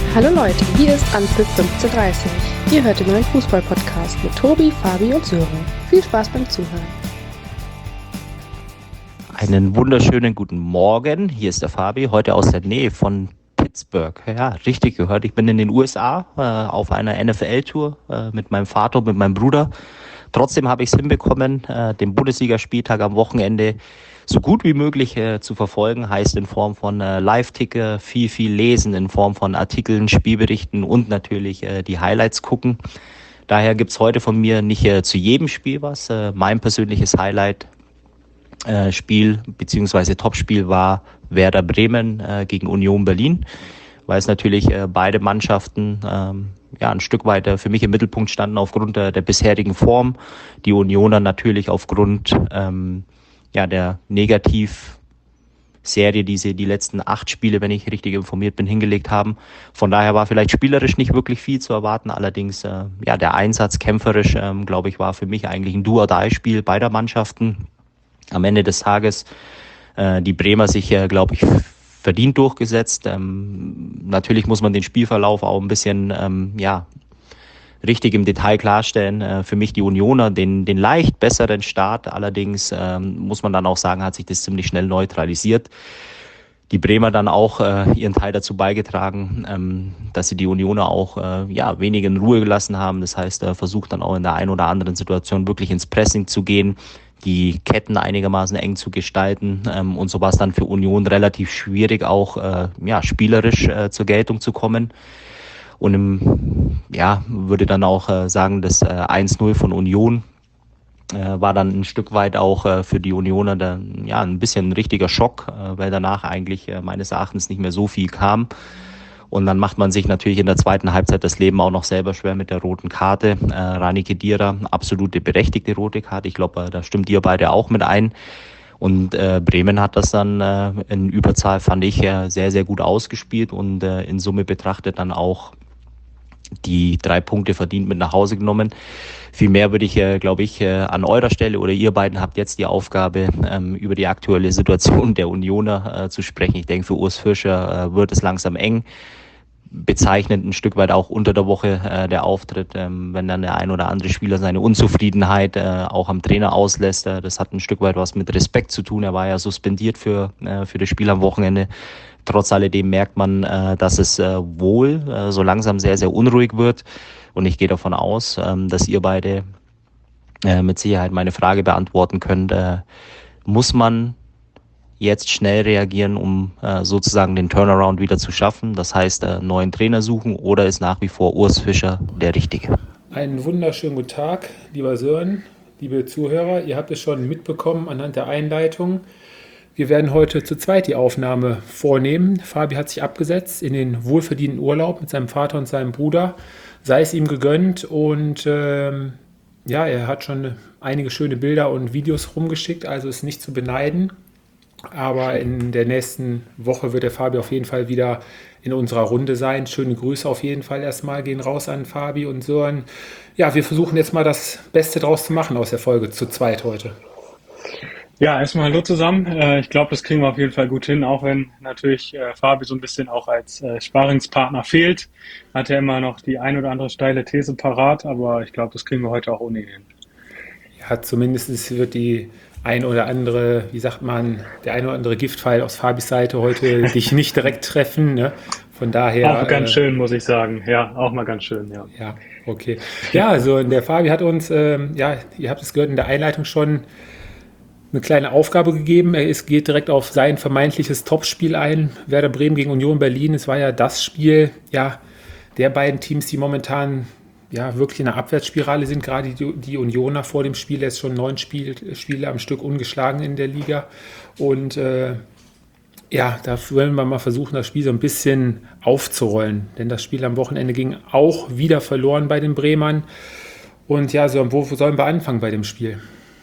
Hallo Leute, hier ist Anpfiff 1530. Ihr hört den neuen Fußball-Podcast mit Tobi, Fabi und Sören. Viel Spaß beim Zuhören. Einen wunderschönen guten Morgen. Hier ist der Fabi, heute aus der Nähe von Pittsburgh. Ja, richtig gehört. Ich bin in den USA auf einer NFL-Tour mit meinem Vater und mit meinem Bruder. Trotzdem habe ich es hinbekommen, den Bundesligaspieltag am Wochenende so gut wie möglich zu verfolgen. Heißt in Form von Live-Ticker, viel lesen, in Form von Artikeln, Spielberichten und natürlich die Highlights gucken. Daher gibt es heute von mir nicht zu jedem Spiel was. Mein persönliches Highlight Spiel bzw. Topspiel war Werder Bremen gegen Union Berlin, weil es natürlich beide Mannschaften ein Stück weit für mich im Mittelpunkt standen aufgrund der bisherigen Form. Die Unioner natürlich aufgrund der Negativserie, die sie die letzten 8 Spiele, wenn ich richtig informiert bin, hingelegt haben. Von daher war vielleicht spielerisch nicht wirklich viel zu erwarten. Allerdings der Einsatz kämpferisch, glaube ich, war für mich eigentlich ein Do-or-Die-Spiel beider Mannschaften. Am Ende des Tages die Bremer sich, glaube ich, verdient durchgesetzt. Natürlich muss man den Spielverlauf auch ein bisschen richtig im Detail klarstellen. Für mich die Unioner den leicht besseren Start. Allerdings muss man dann auch sagen, hat sich das ziemlich schnell neutralisiert. Die Bremer dann auch ihren Teil dazu beigetragen, dass sie die Unioner auch wenig in Ruhe gelassen haben. Das heißt, versucht dann auch in der einen oder anderen Situation wirklich ins Pressing zu gehen, die Ketten einigermaßen eng zu gestalten, und so war es dann für Union relativ schwierig, auch spielerisch zur Geltung zu kommen. Und würde dann auch sagen, das 1-0 von Union war dann ein Stück weit auch für die Unioner ein bisschen ein richtiger Schock, weil danach eigentlich meines Erachtens nicht mehr so viel kam. Und dann macht man sich natürlich in der zweiten Halbzeit das Leben auch noch selber schwer mit der roten Karte. Rani Khedira, absolute berechtigte rote Karte. Ich glaube, da stimmt ihr beide auch mit ein. Und Bremen hat das dann in Überzahl, fand ich, sehr, sehr gut ausgespielt und in Summe betrachtet dann auch die 3 Punkte verdient mit nach Hause genommen. Viel mehr würde ich, glaube ich, an eurer Stelle oder ihr beiden habt jetzt die Aufgabe, über die aktuelle Situation der Unioner zu sprechen. Ich denke, für Urs Fischer wird es langsam eng. Bezeichnend ein Stück weit auch unter der Woche der Auftritt, wenn dann der ein oder andere Spieler seine Unzufriedenheit auch am Trainer auslässt. Das hat ein Stück weit was mit Respekt zu tun. Er war ja suspendiert für das Spiel am Wochenende. Trotz alledem merkt man, dass es wohl so langsam sehr, sehr unruhig wird. Und ich gehe davon aus, dass ihr beide mit Sicherheit meine Frage beantworten könnt. Muss man jetzt schnell reagieren, um sozusagen den Turnaround wieder zu schaffen? Das heißt, neuen Trainer suchen, oder ist nach wie vor Urs Fischer der Richtige? Einen wunderschönen guten Tag, lieber Sören, liebe Zuhörer. Ihr habt es schon mitbekommen anhand der Einleitung. Wir werden heute zu zweit die Aufnahme vornehmen. Fabi hat sich abgesetzt in den wohlverdienten Urlaub mit seinem Vater und seinem Bruder. Sei es ihm gegönnt, und er hat schon einige schöne Bilder und Videos rumgeschickt, also ist nicht zu beneiden. Aber in der nächsten Woche wird der Fabi auf jeden Fall wieder in unserer Runde sein. Schöne Grüße auf jeden Fall erstmal gehen raus an Fabi und Sören. Ja, wir versuchen jetzt mal das Beste draus zu machen aus der Folge zu zweit heute. Ja, erstmal hallo zusammen. Ich glaube, das kriegen wir auf jeden Fall gut hin, auch wenn natürlich Fabi so ein bisschen auch als Sparringspartner fehlt. Hat er immer noch die ein oder andere steile These parat, aber ich glaube, das kriegen wir heute auch ohnehin hin. Ja, zumindest wird die ein oder andere, der ein oder andere Giftpfeil aus Fabis Seite heute dich nicht direkt treffen, ne? Von daher. Auch ganz schön, muss ich sagen. Ja, auch mal ganz schön, ja. Ja, okay. Ja, also der Fabi hat uns, ihr habt es gehört in der Einleitung schon, eine kleine Aufgabe gegeben. Es geht direkt auf sein vermeintliches Topspiel ein. Werder Bremen gegen Union Berlin. Es war ja das Spiel, der beiden Teams, die momentan wirklich in einer Abwärtsspirale sind. Gerade die Unioner vor dem Spiel jetzt schon 9 Spiele am Stück ungeschlagen in der Liga. Und da wollen wir mal versuchen, das Spiel so ein bisschen aufzurollen. Denn das Spiel am Wochenende ging auch wieder verloren bei den Bremern. Und wo sollen wir anfangen bei dem Spiel?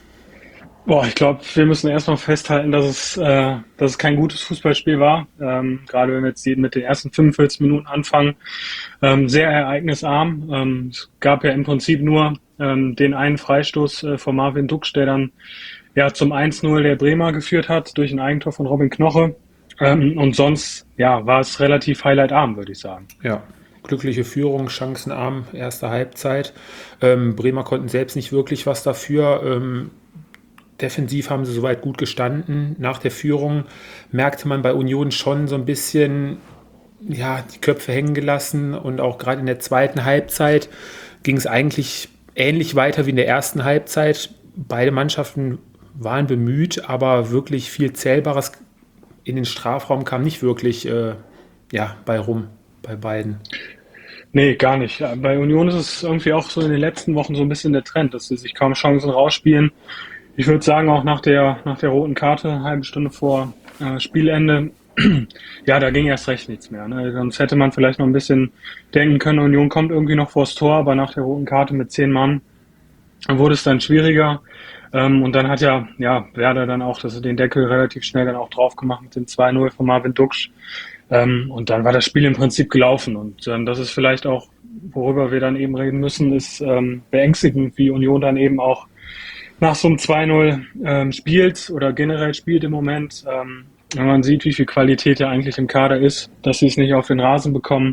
Ich glaube, wir müssen erstmal festhalten, dass es kein gutes Fußballspiel war. Gerade wenn wir jetzt mit den ersten 45 Minuten anfangen. Sehr ereignisarm. Es gab ja im Prinzip nur den einen Freistoß von Marvin Duksch, der dann zum 1-0 der Bremer geführt hat durch ein Eigentor von Robin Knoche. Und sonst war es relativ highlightarm, würde ich sagen. Ja. glückliche Führung, chancenarm, erste Halbzeit. Bremer konnten selbst nicht wirklich was dafür. Defensiv haben sie soweit gut gestanden. Nach der Führung merkte man bei Union schon so ein bisschen, ja, die Köpfe hängen gelassen. Und auch gerade in der zweiten Halbzeit ging es eigentlich ähnlich weiter wie in der ersten Halbzeit. Beide Mannschaften waren bemüht, aber wirklich viel Zählbares in den Strafraum kam nicht wirklich bei rum, bei beiden. Nee, gar nicht. Ja, bei Union ist es irgendwie auch so in den letzten Wochen so ein bisschen der Trend, dass sie sich kaum Chancen rausspielen. Ich würde sagen, auch nach der roten Karte, eine halbe Stunde vor Spielende, ja, da ging erst recht nichts mehr. Ne? Sonst hätte man vielleicht noch ein bisschen denken können, Union kommt irgendwie noch vors Tor, aber nach der roten Karte mit 10 Mann wurde es dann schwieriger. Und dann hat ja Werder dann auch den Deckel relativ schnell dann auch drauf gemacht mit dem 2-0 von Marvin Duksch. Und dann war das Spiel im Prinzip gelaufen. Und das ist vielleicht auch, worüber wir dann eben reden müssen, ist beängstigend, wie Union dann eben auch nach so einem 2-0 spielt oder generell spielt im Moment. Wenn man sieht, wie viel Qualität ja eigentlich im Kader ist, dass sie es nicht auf den Rasen bekommen,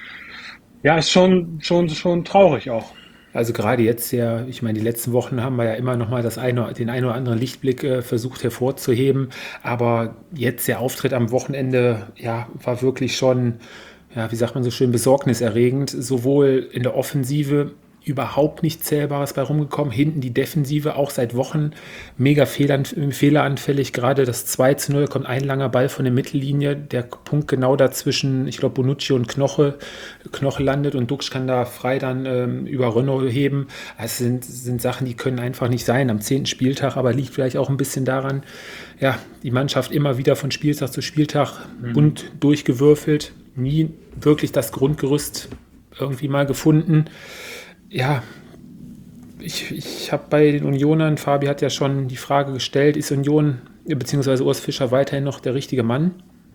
ja, ist schon traurig auch. Also gerade jetzt ja, ich meine, die letzten Wochen haben wir ja immer noch mal den einen oder anderen Lichtblick versucht hervorzuheben, aber jetzt der Auftritt am Wochenende, ja, war wirklich schon, ja, wie sagt man so schön, besorgniserregend, sowohl in der Offensive überhaupt nichts Zählbares bei rumgekommen, hinten die Defensive auch seit Wochen mega fehleranfällig, gerade das 2-0, kommt ein langer Ball von der Mittellinie, der Punkt genau dazwischen, ich glaube Bonucci und Knoche landet und Duksch kann da frei dann über Renault heben. Also sind Sachen, die können einfach nicht sein am 10. Spieltag, aber liegt vielleicht auch ein bisschen daran, ja, die Mannschaft immer wieder von Spieltag zu Spieltag bunt durchgewürfelt, nie wirklich das Grundgerüst irgendwie mal gefunden. Ja, ich habe bei den Unionern, Fabi hat ja schon die Frage gestellt, ist Union bzw. Urs Fischer weiterhin noch der richtige Mann?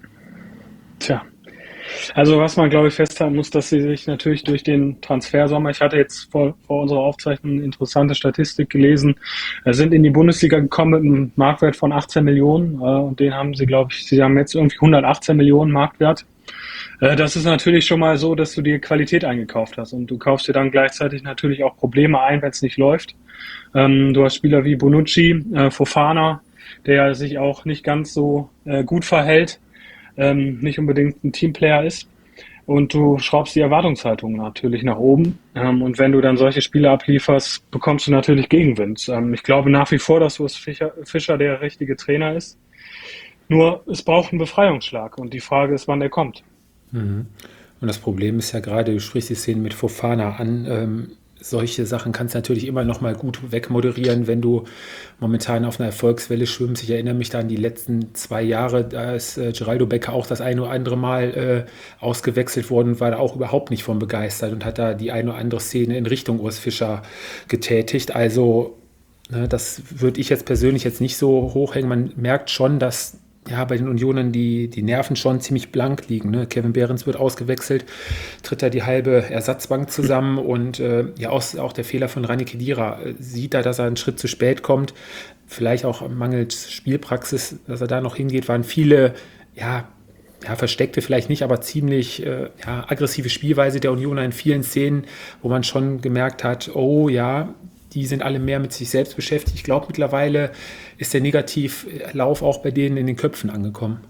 Tja, also was man, glaube ich, festhalten muss, dass sie sich natürlich durch den Transfersommer, ich hatte jetzt vor unserer Aufzeichnung eine interessante Statistik gelesen, sind in die Bundesliga gekommen mit einem Marktwert von 18 Millionen und den haben sie, glaube ich, sie haben jetzt irgendwie 118 Millionen Marktwert. Das ist natürlich schon mal so, dass du dir Qualität eingekauft hast und du kaufst dir dann gleichzeitig natürlich auch Probleme ein, wenn es nicht läuft. Du hast Spieler wie Bonucci, Fofana, der sich auch nicht ganz so gut verhält, nicht unbedingt ein Teamplayer ist und du schraubst die Erwartungshaltung natürlich nach oben und wenn du dann solche Spiele ablieferst, bekommst du natürlich Gegenwind. Ich glaube nach wie vor, dass Urs Fischer der richtige Trainer ist. Nur es braucht einen Befreiungsschlag und die Frage ist, wann der kommt. Und das Problem ist ja gerade, du sprichst die Szene mit Fofana an, solche Sachen kannst du natürlich immer noch mal gut wegmoderieren, wenn du momentan auf einer Erfolgswelle schwimmst. Ich erinnere mich da an die letzten 2 Jahre, da ist Geraldo Becker auch das ein oder andere Mal ausgewechselt worden und war da auch überhaupt nicht von begeistert und hat da die eine oder andere Szene in Richtung Urs Fischer getätigt. Also das würde ich jetzt persönlich jetzt nicht so hochhängen. Man merkt schon, dass ja, bei den Unionern die Nerven schon ziemlich blank liegen. Ne? Kevin Behrens wird ausgewechselt, tritt da die halbe Ersatzbank zusammen und auch der Fehler von Rani Khedira sieht da, dass er einen Schritt zu spät kommt. Vielleicht auch mangels Spielpraxis, dass er da noch hingeht, waren viele, versteckte vielleicht nicht, aber ziemlich aggressive Spielweise der Unioner in vielen Szenen, wo man schon gemerkt hat, oh ja, die sind alle mehr mit sich selbst beschäftigt. Ich glaube, mittlerweile ist der Negativlauf auch bei denen in den Köpfen angekommen.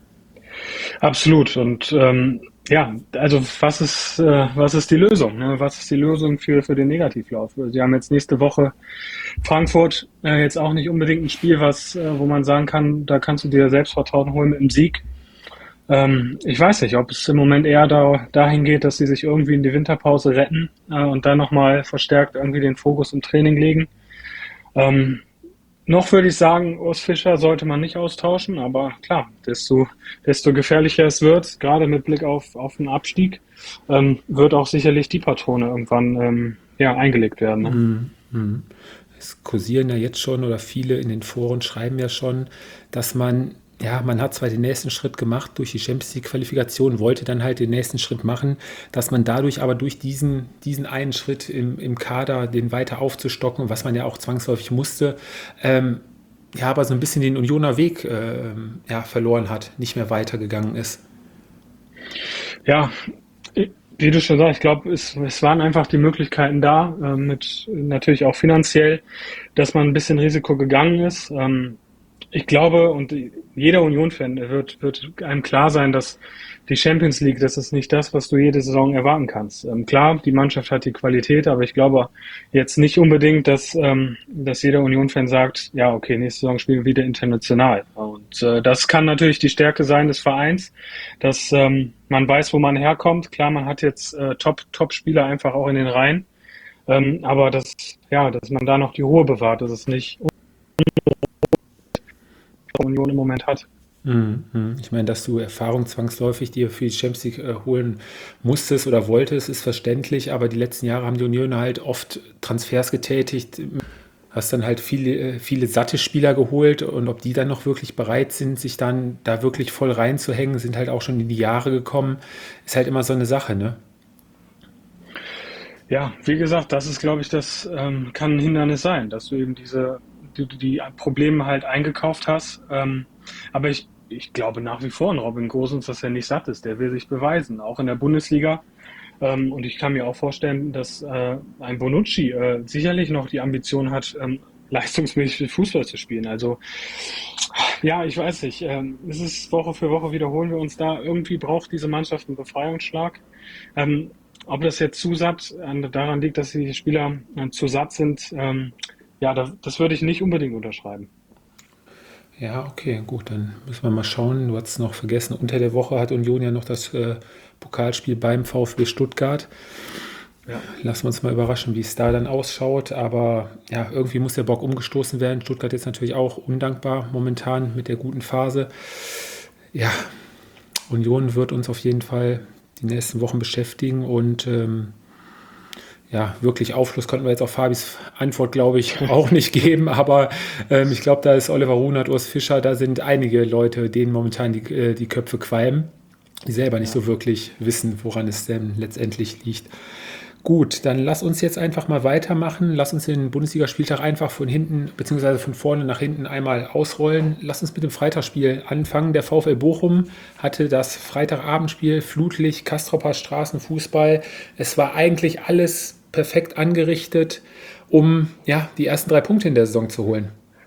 Absolut. Und also was ist die Lösung? Ne? Was ist die Lösung für den Negativlauf? Sie haben jetzt nächste Woche Frankfurt, jetzt auch nicht unbedingt ein Spiel, wo man sagen kann, da kannst du dir Selbstvertrauen holen mit dem Sieg. Ich weiß nicht, ob es im Moment eher dahin geht, dass sie sich irgendwie in die Winterpause retten und dann nochmal verstärkt irgendwie den Fokus im Training legen. Noch würde ich sagen, Urs Fischer sollte man nicht austauschen, aber klar, desto gefährlicher es wird, gerade mit Blick auf den Abstieg, wird auch sicherlich die Patrone irgendwann eingelegt werden. Ne? Es kursieren ja jetzt schon oder viele in den Foren schreiben ja schon, dass man hat zwar den nächsten Schritt gemacht durch die Champions League Qualifikation, wollte dann halt den nächsten Schritt machen, dass man dadurch aber durch diesen einen Schritt im Kader, den weiter aufzustocken, was man ja auch zwangsläufig musste, aber so ein bisschen den Unioner Weg verloren hat, nicht mehr weitergegangen ist. Ja, Wie du schon sagst, ich glaube, es waren einfach die Möglichkeiten da, mit natürlich auch finanziell, dass man ein bisschen Risiko gegangen ist. Ich glaube, und jeder Union-Fan wird einem klar sein, dass die Champions League, das ist nicht das, was du jede Saison erwarten kannst. Klar, die Mannschaft hat die Qualität, aber ich glaube jetzt nicht unbedingt, dass jeder Union-Fan sagt, ja, okay, nächste Saison spielen wir wieder international. Und das kann natürlich die Stärke sein des Vereins, dass man weiß, wo man herkommt. Klar, man hat jetzt Top-Spieler einfach auch in den Reihen, aber dass man da noch die Ruhe bewahrt, dass es nicht Union im Moment hat. Ich meine, dass du Erfahrung zwangsläufig dir für die Champions League holen musstest oder wolltest, ist verständlich, aber die letzten Jahre haben die Union halt oft Transfers getätigt, hast dann halt viele satte Spieler geholt und ob die dann noch wirklich bereit sind, sich dann da wirklich voll reinzuhängen, sind halt auch schon in die Jahre gekommen, ist halt immer so eine Sache, ne? Ja, wie gesagt, das ist, glaube ich, das kann ein Hindernis sein, dass du eben die Probleme halt eingekauft hast. Aber ich glaube nach wie vor an Robin Gosens, dass er nicht satt ist. Der will sich beweisen, auch in der Bundesliga. Und ich kann mir auch vorstellen, dass ein Bonucci sicherlich noch die Ambition hat, leistungsmäßig Fußball zu spielen. Also ja, ich weiß nicht. Es ist Woche für Woche wiederholen wir uns da. Irgendwie braucht diese Mannschaft einen Befreiungsschlag. Ähm, Ob das jetzt zu satt daran liegt, dass die Spieler zu satt sind, ja, das würde ich nicht unbedingt unterschreiben. Ja, okay, gut, dann müssen wir mal schauen. Du hast noch vergessen, unter der Woche hat Union ja noch das Pokalspiel beim VfB Stuttgart. Ja. Lassen wir uns mal überraschen, wie es da dann ausschaut. Aber ja, irgendwie muss der Bock umgestoßen werden. Stuttgart ist natürlich auch undankbar momentan mit der guten Phase. Ja, Union wird uns auf jeden Fall die nächsten Wochen beschäftigen und ja, wirklich Aufschluss konnten wir jetzt auf Fabis Antwort, glaube ich, auch nicht geben, aber ich glaube, da ist Oliver Runert, Urs Fischer, da sind einige Leute, denen momentan die Köpfe qualmen, die selber nicht so wirklich wissen, woran es denn letztendlich liegt. Gut, dann lass uns jetzt einfach mal weitermachen. Lass uns den Bundesligaspieltag einfach von hinten bzw. von vorne nach hinten einmal ausrollen. Lass uns mit dem Freitagsspiel anfangen. Der VfL Bochum hatte das Freitagabendspiel, Flutlicht, Castroper Straßenfußball. Es war eigentlich alles perfekt angerichtet, um ja, die ersten 3 Punkte in der Saison zu holen.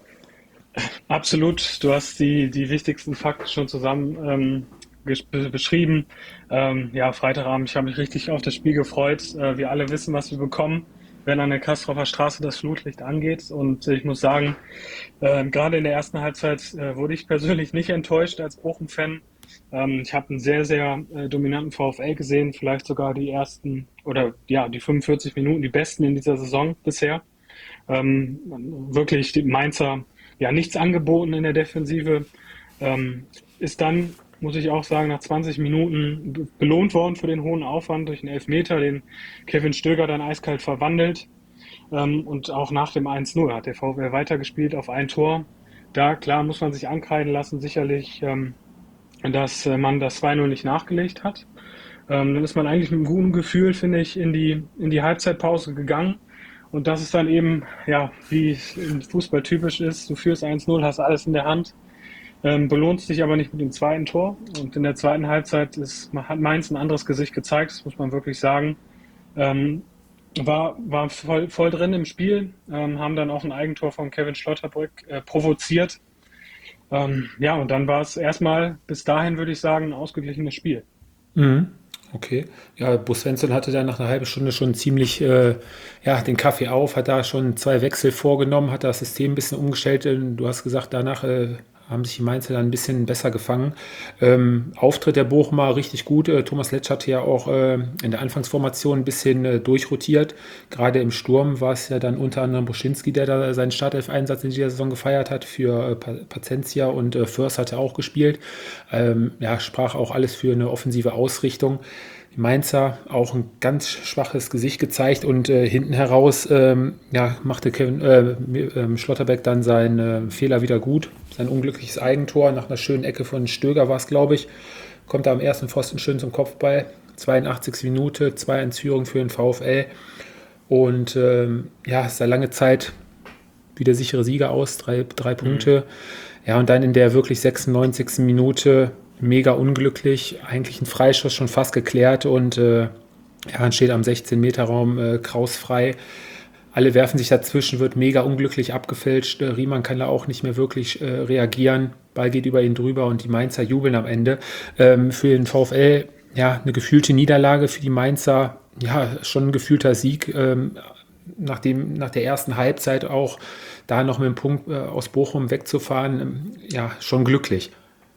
Absolut. Du hast die wichtigsten Fakten schon zusammen beschrieben. Ja, Freitagabend, ich habe mich richtig auf das Spiel gefreut. Wir alle wissen, was wir bekommen, wenn an der Castroper Straße das Flutlicht angeht. Und ich muss sagen, gerade in der ersten Halbzeit wurde ich persönlich nicht enttäuscht als Bochum-Fan. Ich habe einen sehr, sehr dominanten VfL gesehen, vielleicht sogar die ersten oder ja, die 45 Minuten, die besten in dieser Saison bisher. Wirklich die Mainzer, ja, nichts angeboten in der Defensive. Ist dann, muss ich auch sagen, nach 20 Minuten belohnt worden für den hohen Aufwand durch einen Elfmeter, den Kevin Stöger dann eiskalt verwandelt. Und auch nach dem 1:0 hat der VfL weitergespielt auf ein Tor. Da, klar, muss man sich ankreiden lassen, sicherlich, dass man das 2:0 nicht nachgelegt hat. Dann ist man eigentlich mit einem guten Gefühl, finde ich, in die Halbzeitpause gegangen. Und das ist dann eben, ja, wie es im Fußball typisch ist, du führst 1:0, hast alles in der Hand, belohnst dich aber nicht mit dem zweiten Tor. Und in der zweiten Halbzeit hat Mainz ein anderes Gesicht gezeigt, das muss man wirklich sagen. War voll drin im Spiel, haben dann auch ein Eigentor von Kevin Schlotterbeck provoziert. Ja, und dann war es erstmal bis dahin, würde ich sagen, ein ausgeglichenes Spiel. Mhm. Okay. Ja, Bo Svensson hatte da nach einer halben Stunde schon ziemlich ja, den Kaffee auf, hat da schon 2 Wechsel vorgenommen, hat das System ein bisschen umgestellt. Du hast gesagt, danach haben sich die Mainzer dann ein bisschen besser gefangen. Auftritt der Bochumer richtig gut. Thomas Letsch hatte ja auch in der Anfangsformation ein bisschen durchrotiert. Gerade im Sturm war es ja dann unter anderem Boschinski, der da seinen Startelf-Einsatz in dieser Saison gefeiert hat für Pacencia und Förs hatte auch gespielt. Ja, sprach auch alles für eine offensive Ausrichtung. Die Mainzer auch ein ganz schwaches Gesicht gezeigt und hinten heraus ja, machte Schlotterbeck dann seinen Fehler wieder gut. Sein unglückliches Eigentor nach einer schönen Ecke von Stöger war es, glaube ich. Kommt da am ersten Pfosten schön zum Kopfball. 82. Minute, 2:1 Führung für den VfL. Und ja, es sah lange Zeit wie der sichere Sieger aus, 3 Punkte. Ja, und dann in der wirklich 96. Minute mega unglücklich, eigentlich ein Freischuss schon fast geklärt und Ja, steht am 16-Meter-Raum Kraus frei. Alle werfen sich dazwischen, wird mega unglücklich abgefälscht. Riemann kann da auch nicht mehr wirklich reagieren. Ball geht über ihn drüber und die Mainzer jubeln am Ende. Für den VfL ja eine gefühlte Niederlage, für die Mainzer ja schon ein gefühlter Sieg. Nach der ersten Halbzeit auch da noch mit dem Punkt aus Bochum wegzufahren, ja, schon glücklich.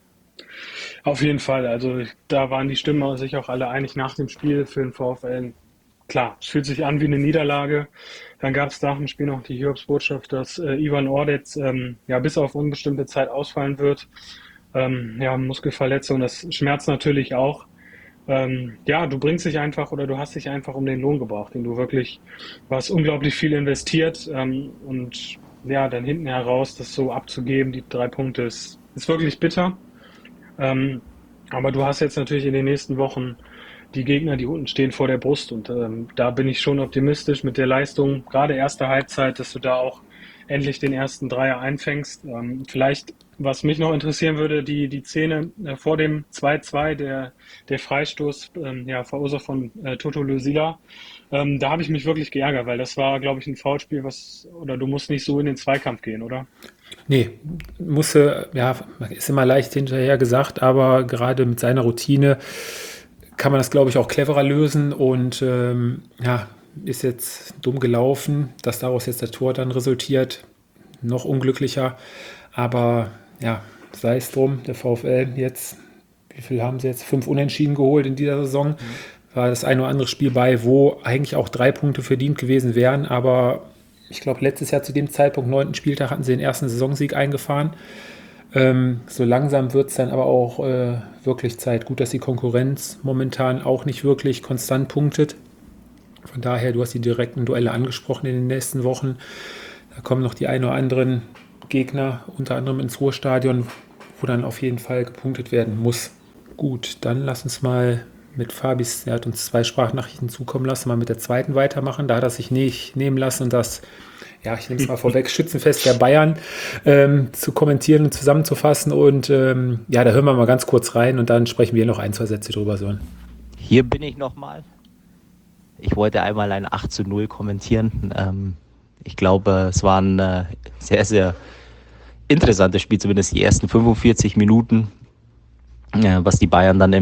Auf jeden Fall. Also da waren die Stimmen sich auch alle einig nach dem Spiel für den VfL. Klar, es fühlt sich an wie eine Niederlage. Dann gab es nach dem Spiel noch die Hiobsbotschaft, dass Ivan Ordetz ja bis auf unbestimmte Zeit ausfallen wird. Ja, Muskelverletzung, das schmerzt natürlich auch. Ja, du bringst dich einfach oder du hast dich einfach um den Lohn gebracht, du hast unglaublich viel investiert und ja, dann hinten heraus das so abzugeben, die 3 Punkte ist wirklich bitter. Aber du hast jetzt natürlich in den nächsten Wochen die Gegner, die unten stehen vor der Brust und da bin ich schon optimistisch mit der Leistung, gerade erste Halbzeit, dass du da auch endlich den ersten Dreier einfängst. Vielleicht, was mich noch interessieren würde, die Szene vor dem 2-2, der Freistoß, ja, verursacht von Toto Lösila. Da habe ich mich wirklich geärgert, weil das war, glaube ich, ein Foulspiel, oder du musst nicht so in den Zweikampf gehen, oder? Nee, ja, ist immer leicht hinterher gesagt, aber gerade mit seiner Routine kann man das, glaube ich, auch cleverer lösen und ja, ist jetzt dumm gelaufen, dass daraus jetzt das Tor dann resultiert, noch unglücklicher, aber ja, sei es drum, der VfL jetzt, wie viel haben sie jetzt? 5 Unentschieden geholt in dieser Saison, war das ein oder andere Spiel bei, wo eigentlich auch 3 Punkte verdient gewesen wären, aber ich glaube, letztes Jahr zu dem Zeitpunkt, 9. Spieltag, hatten sie den ersten Saisonsieg eingefahren. So langsam wird es dann aber auch wirklich Zeit. Gut, dass die Konkurrenz momentan auch nicht wirklich konstant punktet. Von daher, du hast die direkten Duelle angesprochen in den nächsten Wochen. Da kommen noch die ein oder anderen Gegner, unter anderem ins Ruhrstadion, wo dann auf jeden Fall gepunktet werden muss. Gut, dann lass uns mal mit Fabis, er hat uns 2 Sprachnachrichten zukommen lassen, mal mit der zweiten weitermachen. Da hat er sich nicht nehmen lassen und das, ja, ich nehme es mal vorweg, Schützenfest der Bayern zu kommentieren und zusammenzufassen. Und ja, da hören wir mal ganz kurz rein und dann sprechen wir noch 1, 2 Sätze drüber, Sören. Hier bin ich nochmal. Ich wollte einmal ein 8-0 kommentieren. Ich glaube, es war ein sehr, sehr interessantes Spiel, zumindest die ersten 45 Minuten, was die Bayern dann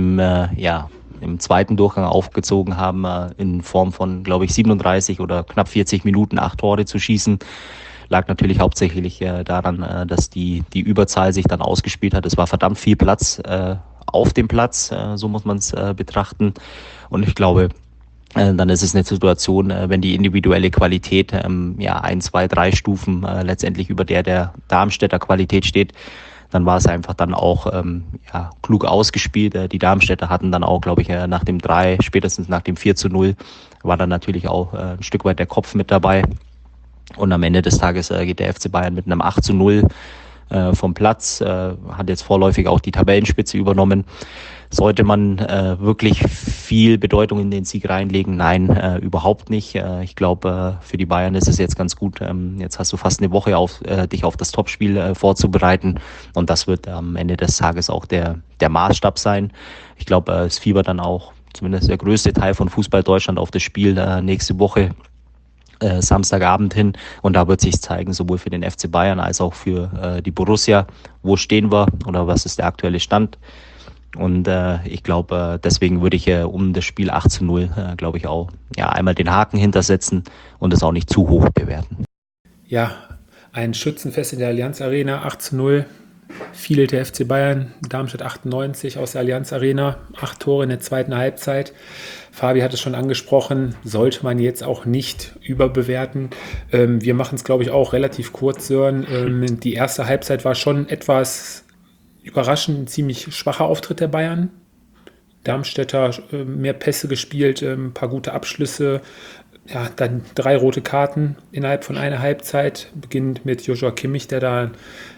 im zweiten Durchgang aufgezogen haben, in Form von, glaube ich, 37 oder knapp 40 Minuten 8 Tore zu schießen. Lag natürlich hauptsächlich daran, dass die Überzahl sich dann ausgespielt hat. Es war verdammt viel Platz auf dem Platz, so muss man es betrachten. Und ich glaube, dann ist es eine Situation, wenn die individuelle Qualität 1, 2, 3 Stufen letztendlich über der Darmstädter Qualität steht, dann war es einfach dann auch klug ausgespielt. Die Darmstädter hatten dann auch, glaube ich, nach dem 3, spätestens nach dem 4-0, war dann natürlich auch ein Stück weit der Kopf mit dabei. Und am Ende des Tages geht der FC Bayern mit einem 8-0 vom Platz, hat jetzt vorläufig auch die Tabellenspitze übernommen. Sollte man wirklich viel Bedeutung in den Sieg reinlegen? Nein, überhaupt nicht. Ich glaube, für die Bayern ist es jetzt ganz gut. Jetzt hast du fast eine Woche dich auf das Topspiel vorzubereiten und das wird am Ende des Tages auch der Maßstab sein. Ich glaube, es fiebert dann auch zumindest der größte Teil von Fußball Deutschland auf das Spiel nächste Woche Samstagabend hin und da wird sich zeigen, sowohl für den FC Bayern als auch für die Borussia, wo stehen wir oder was ist der aktuelle Stand. Und ich glaube, deswegen würde ich um das Spiel 8-0, glaube ich auch, einmal den Haken hintersetzen und es auch nicht zu hoch bewerten. Ja, ein Schützenfest in der Allianz Arena, 8-0. Viele der FC Bayern, Darmstadt 98 aus der Allianz Arena, 8 Tore in der zweiten Halbzeit. Fabi hat es schon angesprochen, sollte man jetzt auch nicht überbewerten. Wir machen es, glaube ich, auch relativ kurz, Sören. Die erste Halbzeit war schon etwas überraschend, ein ziemlich schwacher Auftritt der Bayern. Darmstädter mehr Pässe gespielt, ein paar gute Abschlüsse. Ja, dann 3 rote Karten innerhalb von einer Halbzeit. Beginnt mit Joshua Kimmich, der da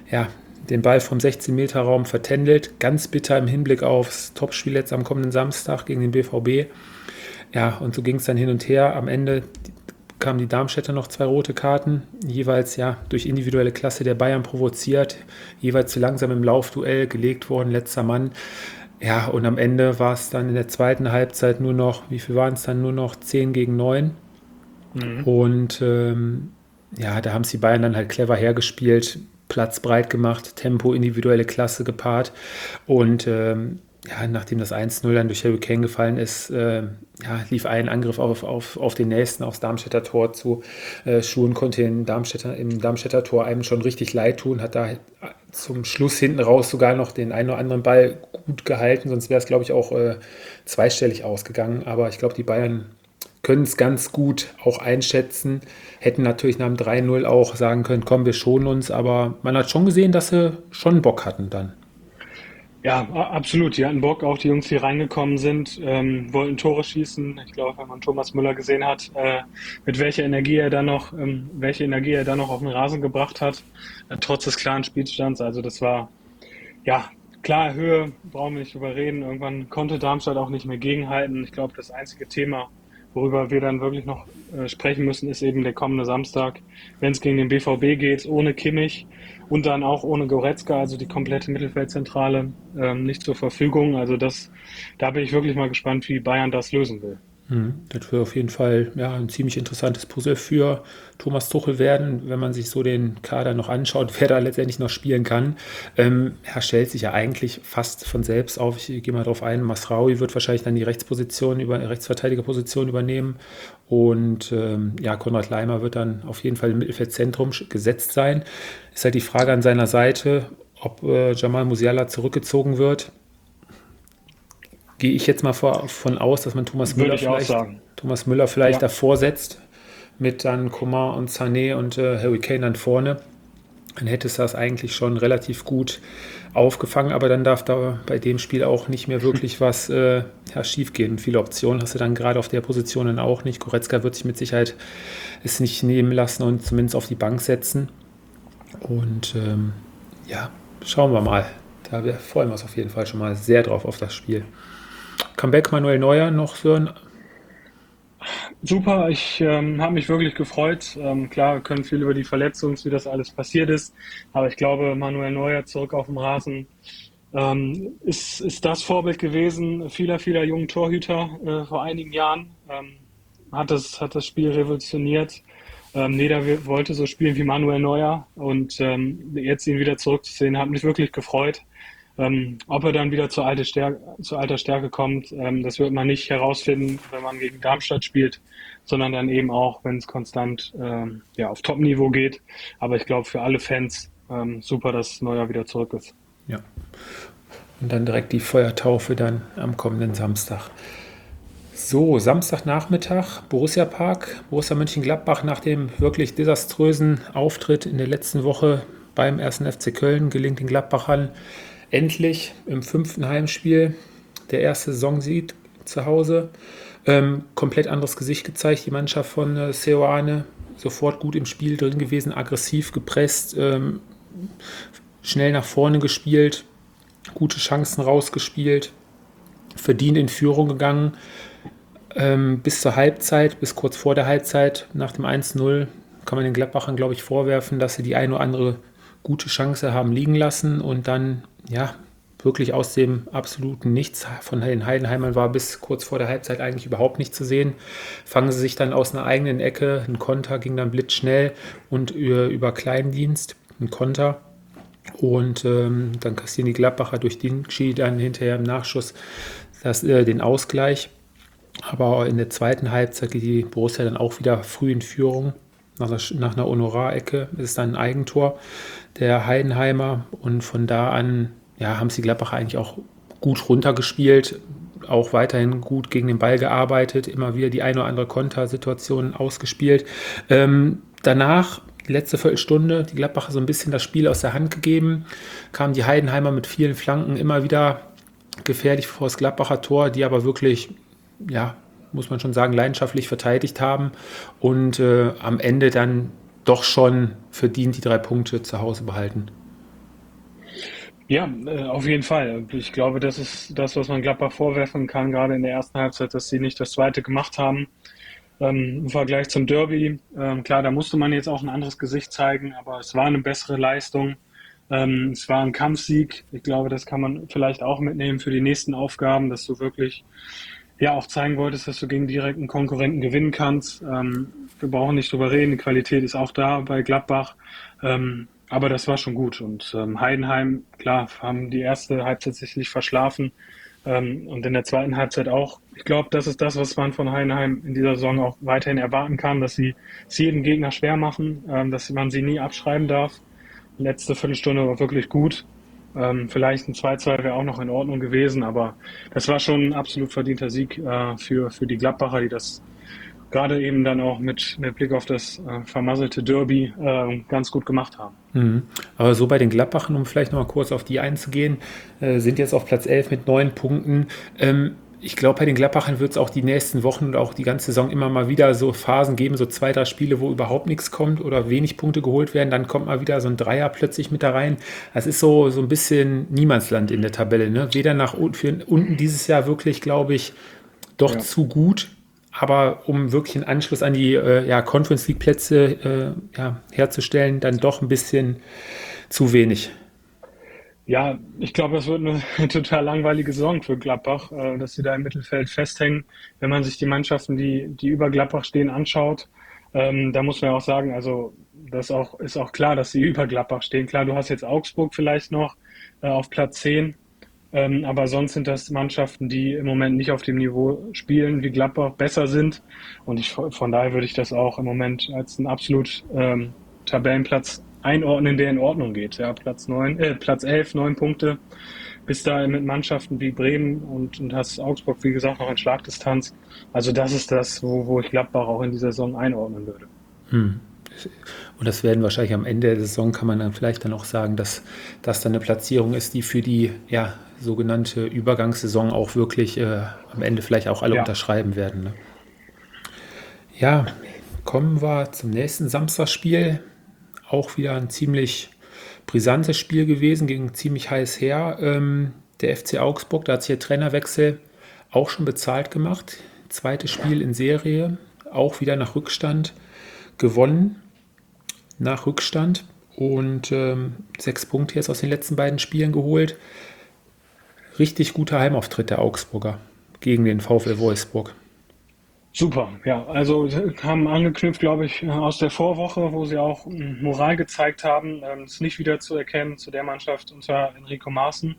den Ball vom 16-Meter-Raum vertändelt. Ganz bitter im Hinblick aufs Topspiel jetzt am kommenden Samstag gegen den BVB. Ja, und so ging es dann hin und her. Am Ende kamen die Darmstädter noch 2 rote Karten, jeweils durch individuelle Klasse der Bayern provoziert, jeweils zu langsam im Laufduell gelegt worden, letzter Mann. Ja, und am Ende war es dann in der zweiten Halbzeit nur noch, wie viel waren es dann? Nur noch 10 gegen 9. Mhm. Und ja, da haben es die Bayern dann halt clever hergespielt, Platz breit gemacht, Tempo, individuelle Klasse gepaart. Und ja, nachdem das 1-0 dann durch Harry Kane gefallen ist, ja, lief ein Angriff auf den nächsten, aufs Darmstädter Tor zu. Schuhen konnte im Darmstädter Tor einem schon richtig leid tun, hat da zum Schluss hinten raus sogar noch den einen oder anderen Ball gut gehalten, sonst wäre es, glaube ich, auch zweistellig ausgegangen. Aber ich glaube, die Bayern können es ganz gut auch einschätzen, hätten natürlich nach dem 3-0 auch sagen können, komm, wir schonen uns, aber man hat schon gesehen, dass sie schon Bock hatten dann. Ja, absolut. Die hatten Bock, auch die Jungs, die reingekommen sind, wollten Tore schießen. Ich glaube, wenn man Thomas Müller gesehen hat, mit welche Energie er da noch auf den Rasen gebracht hat, trotz des klaren Spielstands. Also das war, ja, klar, Höhe, brauchen wir nicht drüber reden. Irgendwann konnte Darmstadt auch nicht mehr gegenhalten. Ich glaube, das einzige Thema, worüber wir dann wirklich noch sprechen müssen, ist eben der kommende Samstag, wenn es gegen den BVB geht, ohne Kimmich und dann auch ohne Goretzka, also die komplette Mittelfeldzentrale nicht zur Verfügung. Also da bin ich wirklich mal gespannt, wie Bayern das lösen will. Das wird auf jeden Fall ja, ein ziemlich interessantes Puzzle für Thomas Tuchel werden, wenn man sich so den Kader noch anschaut, wer da letztendlich noch spielen kann. Er stellt sich ja eigentlich fast von selbst auf. Ich gehe mal darauf ein, Masraoui wird wahrscheinlich dann die Rechtsverteidigerposition übernehmen und ja, Konrad Laimer wird dann auf jeden Fall im Mittelfeldzentrum gesetzt sein. Ist halt die Frage an seiner Seite, ob Jamal Musiala zurückgezogen wird. Gehe ich jetzt mal von aus, dass man Würde ich auch sagen. Thomas Müller vielleicht Ja. davor setzt, mit dann Coman und Sané und Harry Kane dann vorne. Dann hätte es das eigentlich schon relativ gut aufgefangen, aber dann darf da bei dem Spiel auch nicht mehr wirklich was ja, schief gehen. Viele Optionen hast du dann gerade auf der Position dann auch nicht. Goretzka wird sich mit Sicherheit es nicht nehmen lassen und zumindest auf die Bank setzen. Und ja, schauen wir mal. Da freuen wir uns auf jeden Fall schon mal sehr drauf auf das Spiel. Comeback Manuel Neuer noch so ein. Super, ich habe mich wirklich gefreut. Klar, wir können viel über die Verletzung, wie das alles passiert ist, aber ich glaube, Manuel Neuer zurück auf dem Rasen ist das Vorbild gewesen vieler jungen Torhüter vor einigen Jahren. Hat das Spiel revolutioniert. Wollte so spielen wie Manuel Neuer und jetzt ihn wieder zurückzusehen, hat mich wirklich gefreut. Ob er dann wieder zur alter Stärke kommt, das wird man nicht herausfinden, wenn man gegen Darmstadt spielt, sondern dann eben auch, wenn es konstant ja, auf Top-Niveau geht. Aber ich glaube, für alle Fans super, dass Neuer wieder zurück ist. Ja. Und dann direkt die Feuertaufe dann am kommenden Samstag. So, Samstagnachmittag, Borussia Park, Borussia Mönchengladbach nach dem wirklich desaströsen Auftritt in der letzten Woche beim 1. FC Köln gelingt den Gladbachern endlich im 5. Heimspiel der erste Saisonsieg zu Hause. Komplett anderes Gesicht gezeigt, die Mannschaft von Seoane, sofort gut im Spiel drin gewesen, aggressiv gepresst, schnell nach vorne gespielt, gute Chancen rausgespielt, verdient in Führung gegangen. Bis zur Halbzeit, bis kurz vor der Halbzeit, nach dem 1-0, kann man den Gladbachern, glaube ich, vorwerfen, dass sie die eine oder andere gute Chance haben liegen lassen und dann, ja, wirklich aus dem absoluten Nichts von den Heidenheimern war bis kurz vor der Halbzeit eigentlich überhaupt nicht zu sehen. Fangen sie sich dann aus einer eigenen Ecke, ein Konter ging dann blitzschnell und über Kleindienst, ein Konter. Und dann kassieren die Gladbacher durch Dinkci dann hinterher im Nachschuss den Ausgleich. Aber in der zweiten Halbzeit geht die Borussia dann auch wieder früh in Führung. Nach einer Honorarecke ist es dann ein Eigentor der Heidenheimer. Und von da an ja, haben es die Gladbacher eigentlich auch gut runtergespielt, auch weiterhin gut gegen den Ball gearbeitet, immer wieder die eine oder andere Kontersituation ausgespielt. Danach, die letzte Viertelstunde, die Gladbacher so ein bisschen das Spiel aus der Hand gegeben, kamen die Heidenheimer mit vielen Flanken immer wieder gefährlich vor das Gladbacher Tor, die aber wirklich, ja, muss man schon sagen, leidenschaftlich verteidigt haben und am Ende dann doch schon verdient die 3 Punkte zu Hause behalten. Ja, auf jeden Fall. Ich glaube, das ist das, was man Gladbach vorwerfen kann, gerade in der ersten Halbzeit, dass sie nicht das zweite gemacht haben. Im Vergleich zum Derby, klar, da musste man jetzt auch ein anderes Gesicht zeigen, aber es war eine bessere Leistung. Es war ein Kampfsieg. Ich glaube, das kann man vielleicht auch mitnehmen für die nächsten Aufgaben, dass du wirklich ja auch zeigen wolltest, dass du gegen direkten Konkurrenten gewinnen kannst. Wir brauchen nicht drüber reden, die Qualität ist auch da bei Gladbach. Aber das war schon gut. Und Heidenheim, klar, haben die erste Halbzeit sicherlich verschlafen. Und in der zweiten Halbzeit auch. Ich glaube, das ist das, was man von Heidenheim in dieser Saison auch weiterhin erwarten kann, dass sie es jedem Gegner schwer machen, dass man sie nie abschreiben darf. Die letzte Viertelstunde war wirklich gut. Vielleicht ein 2-2 wäre auch noch in Ordnung gewesen, aber das war schon ein absolut verdienter Sieg für die Gladbacher, die das gerade eben dann auch mit Blick auf das vermasselte Derby ganz gut gemacht haben. Mhm. Aber so bei den Gladbachern, um vielleicht noch mal kurz auf die einzugehen, sind jetzt auf Platz 11 mit 9 Punkten. Ich glaube, bei den Gladbachern wird es auch die nächsten Wochen und auch die ganze Saison immer mal wieder so Phasen geben, so 2, 3 Spiele, wo überhaupt nichts kommt oder wenig Punkte geholt werden. Dann kommt mal wieder so ein Dreier plötzlich mit da rein. Das ist so ein bisschen Niemandsland in der Tabelle. Ne? Weder für unten dieses Jahr wirklich, glaube ich, doch zu gut. Aber um wirklich einen Anschluss an die Conference League Plätze herzustellen, dann doch ein bisschen zu wenig. Ja, ich glaube, das wird eine total langweilige Saison für Gladbach, dass sie da im Mittelfeld festhängen. Wenn man sich die Mannschaften, die über Gladbach stehen, anschaut, da muss man ja auch sagen, also ist auch klar, dass sie über Gladbach stehen. Klar, du hast jetzt Augsburg vielleicht noch auf Platz 10, aber sonst sind das Mannschaften, die im Moment nicht auf dem Niveau spielen, wie Gladbach besser sind. Und von daher würde ich das auch im Moment als einen absolut Tabellenplatz einordnen, der in Ordnung geht. Ja, Platz 11, 9 Punkte. Bis da mit Mannschaften wie Bremen und hast Augsburg, wie gesagt, noch in Schlagdistanz. Also das ist das, wo ich Gladbach auch in dieser Saison einordnen würde. Und das werden wahrscheinlich am Ende der Saison, kann man dann vielleicht dann auch sagen, dass das dann eine Platzierung ist, die für die sogenannte Übergangssaison auch wirklich am Ende vielleicht auch alle unterschreiben werden. Ne? Ja, kommen wir zum nächsten Samstagsspiel. Auch wieder ein ziemlich brisantes Spiel gewesen, ging ziemlich heiß her. Der FC Augsburg, da hat sich der Trainerwechsel auch schon bezahlt gemacht. Zweites Spiel in Serie, auch wieder nach Rückstand gewonnen. Nach Rückstand und 6 Punkte jetzt aus den letzten beiden Spielen geholt. Richtig guter Heimauftritt der Augsburger gegen den VfL Wolfsburg. Super, ja, also haben angeknüpft, glaube ich, aus der Vorwoche, wo sie auch Moral gezeigt haben, ist nicht wieder zu erkennen zu der Mannschaft unter Enrico Maaßen.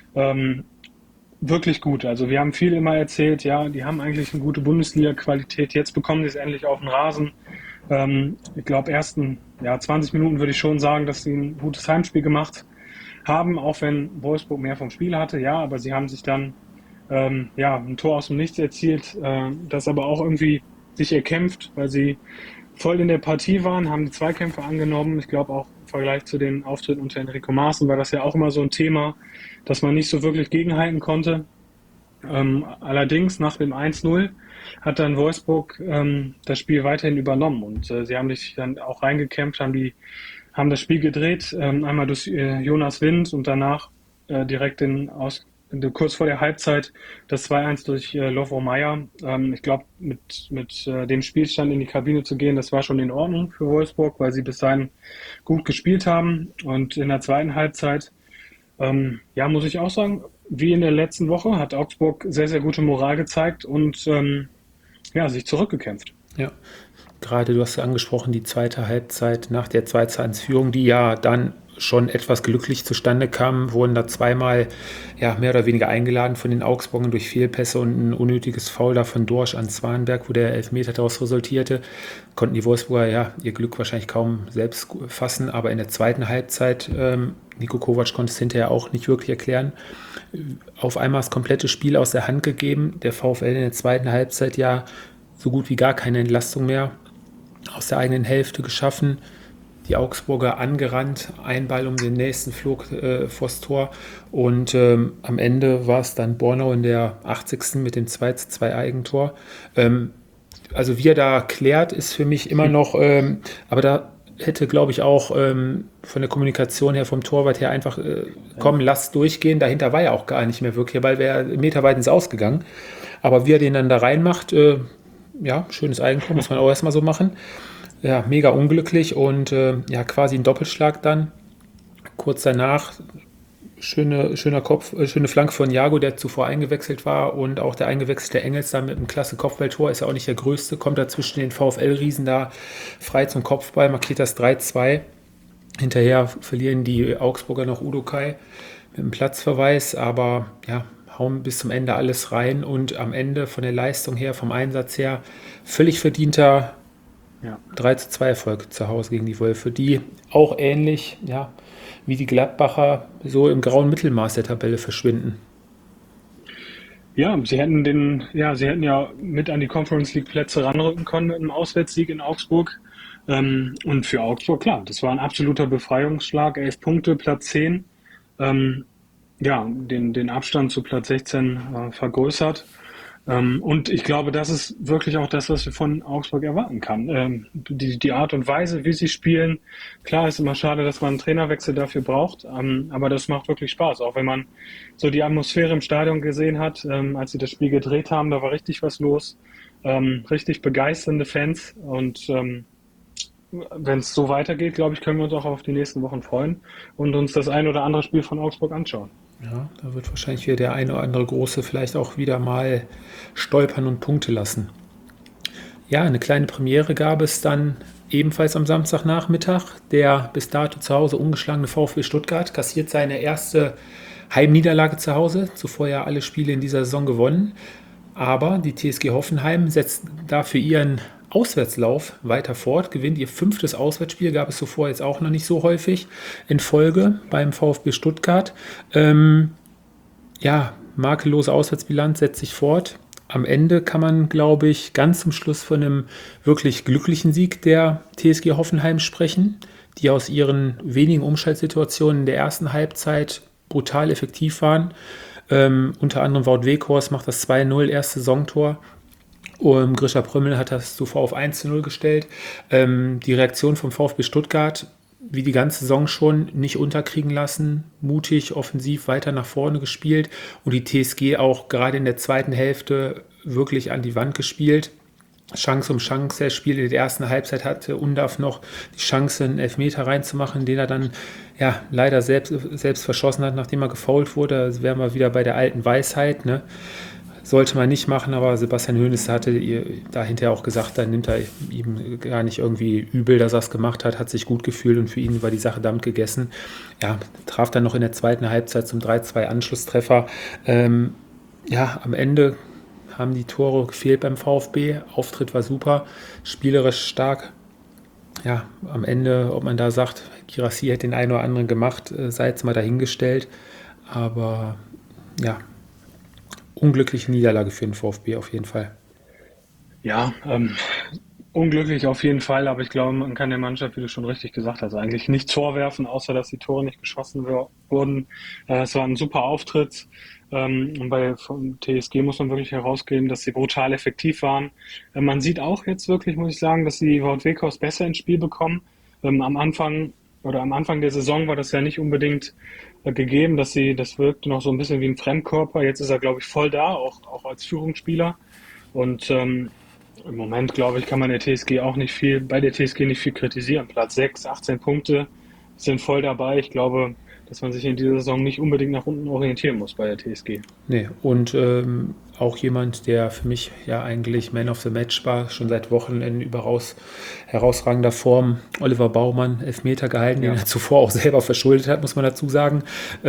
Wirklich gut, also wir haben viel immer erzählt, ja, die haben eigentlich eine gute Bundesliga-Qualität, jetzt bekommen sie es endlich auf den Rasen. Ich glaube, ersten 20 Minuten würde ich schon sagen, dass sie ein gutes Heimspiel gemacht haben, auch wenn Wolfsburg mehr vom Spiel hatte, ja, aber sie haben sich dann ein Tor aus dem Nichts erzielt, das aber auch irgendwie sich erkämpft, weil sie voll in der Partie waren, haben die Zweikämpfe angenommen. Ich glaube auch im Vergleich zu den Auftritten unter Enrico Maaßen war das ja auch immer so ein Thema, dass man nicht so wirklich gegenhalten konnte. Allerdings nach dem 1-0 hat dann Wolfsburg das Spiel weiterhin übernommen und sie haben sich dann auch reingekämpft, haben das Spiel gedreht, einmal durch Jonas Wind und danach direkt kurz vor der Halbzeit das 2-1 durch Lovro Meyer. Ich glaube, mit dem Spielstand in die Kabine zu gehen, das war schon in Ordnung für Wolfsburg, weil sie bis dahin gut gespielt haben. Und in der zweiten Halbzeit, muss ich auch sagen, wie in der letzten Woche hat Augsburg sehr, sehr gute Moral gezeigt und sich zurückgekämpft. Ja, gerade du hast ja angesprochen, die zweite Halbzeit nach der 2-1-Führung, die ja dann schon etwas glücklich zustande kam, wurden da zweimal mehr oder weniger eingeladen von den Augsburgern durch Fehlpässe und ein unnötiges Foul da von Dorsch an Zwanberg, wo der Elfmeter daraus resultierte. Konnten die Wolfsburger ihr Glück wahrscheinlich kaum selbst fassen, aber in der zweiten Halbzeit, Niko Kovac konnte es hinterher auch nicht wirklich erklären, auf einmal das komplette Spiel aus der Hand gegeben, der VfL in der zweiten Halbzeit so gut wie gar keine Entlastung mehr aus der eigenen Hälfte geschaffen. Die Augsburger angerannt, ein Ball um den nächsten flog vors Tor und am Ende war es dann Bornau in der 80. mit dem 2:2 Eigentor. Also wie er da klärt, ist für mich immer noch, aber da hätte, glaube ich, auch von der Kommunikation her, vom Torwart her einfach komm, lass durchgehen. Dahinter war ja auch gar nicht mehr wirklich, weil wäre meterweit ins Ausgegangen. Aber wie er den dann da reinmacht, schönes Eigentor, muss man auch erstmal so machen. Ja, mega unglücklich und quasi ein Doppelschlag dann. kurz danach schöne Flanke von Jago, der zuvor eingewechselt war, und auch der eingewechselte Engels da mit einem klasse Kopfballtor, ist ja auch nicht der größte, kommt da zwischen den VfL-Riesen da frei zum Kopfball, markiert das 3-2. Hinterher verlieren die Augsburger noch Udokai mit einem Platzverweis, aber ja, hauen bis zum Ende alles rein und am Ende von der Leistung her, vom Einsatz her, völlig verdienter 3-2 Erfolg zu Hause gegen die Wölfe, die auch ähnlich, ja, wie die Gladbacher so im grauen Mittelmaß der Tabelle verschwinden. Ja, sie hätten ja mit an die Conference League Plätze ranrücken können mit einem Auswärtssieg in Augsburg. Und für Augsburg, klar, das war ein absoluter Befreiungsschlag. 11 Punkte, Platz 10. Den Abstand zu Platz 16 vergrößert. Und ich glaube, das ist wirklich auch das, was wir von Augsburg erwarten kann. Die Art und Weise, wie sie spielen, klar ist immer schade, dass man einen Trainerwechsel dafür braucht, aber das macht wirklich Spaß. Auch wenn man so die Atmosphäre im Stadion gesehen hat, als sie das Spiel gedreht haben, da war richtig was los. Richtig begeisternde Fans und wenn es so weitergeht, glaube ich, können wir uns auch auf die nächsten Wochen freuen und uns das ein oder andere Spiel von Augsburg anschauen. Ja, da wird wahrscheinlich wieder der eine oder andere Große vielleicht auch wieder mal stolpern und Punkte lassen. Ja, eine kleine Premiere gab es dann ebenfalls am Samstagnachmittag. Der bis dato zu Hause ungeschlagene VfB Stuttgart kassiert seine erste Heimniederlage zu Hause. Zuvor ja alle Spiele in dieser Saison gewonnen. Aber die TSG Hoffenheim setzt dafür ihren Auswärtslauf weiter fort, gewinnt ihr 5. Auswärtsspiel, gab es zuvor jetzt auch noch nicht so häufig in Folge beim VfB Stuttgart. Makellose Auswärtsbilanz setzt sich fort. Am Ende kann man, glaube ich, ganz zum Schluss von einem wirklich glücklichen Sieg der TSG Hoffenheim sprechen, die aus ihren wenigen Umschaltsituationen in der ersten Halbzeit brutal effektiv waren. Unter anderem Wout Weghorst macht das 2-0 erste Saisontor. Grisha Prömmel hat das zuvor auf 1-0 gestellt. Die Reaktion vom VfB Stuttgart, wie die ganze Saison schon, nicht unterkriegen lassen, mutig, offensiv weiter nach vorne gespielt und die TSG auch gerade in der zweiten Hälfte wirklich an die Wand gespielt. Chance um Chance. Das Spiel in der ersten Halbzeit hatte Undav noch die Chance, einen Elfmeter reinzumachen, den er dann leider selbst verschossen hat, nachdem er gefoult wurde. Da wären wir wieder bei der alten Weisheit, ne? Sollte man nicht machen, aber Sebastian Hoeneß hatte dahinter auch gesagt, dann nimmt er ihm gar nicht irgendwie übel, dass er es gemacht hat, hat sich gut gefühlt und für ihn war die Sache damit gegessen. Ja, traf dann noch in der zweiten Halbzeit zum 3-2 Anschlusstreffer. Am Ende haben die Tore gefehlt beim VfB. Auftritt war super, spielerisch stark. Ja, am Ende, ob man da sagt, Guirassy hätte den einen oder anderen gemacht, sei jetzt mal dahingestellt. Aber ja, unglückliche Niederlage für den VfB auf jeden Fall. Ja, unglücklich auf jeden Fall, aber ich glaube, man kann der Mannschaft, wie du schon richtig gesagt hast, eigentlich nichts vorwerfen, außer dass die Tore nicht geschossen wurden. Es war ein super Auftritt. Und vom TSG muss man wirklich herausgeben, dass sie brutal effektiv waren. Man sieht auch jetzt wirklich, muss ich sagen, dass sie Wout Weghorst besser ins Spiel bekommen. Am Anfang der Saison war das ja nicht unbedingt gegeben, das wirkte noch so ein bisschen wie ein Fremdkörper. Jetzt ist er, glaube ich, voll da, auch als Führungsspieler. Und im Moment, glaube ich, kann man bei der TSG nicht viel kritisieren. Platz 6, 18 Punkte sind voll dabei. Ich glaube, dass man sich in dieser Saison nicht unbedingt nach unten orientieren muss bei der TSG. Nee, und auch jemand, der für mich ja eigentlich Man of the Match war, schon seit Wochen in herausragender Form, Oliver Baumann, Elfmeter gehalten, den er zuvor auch selber verschuldet hat, muss man dazu sagen.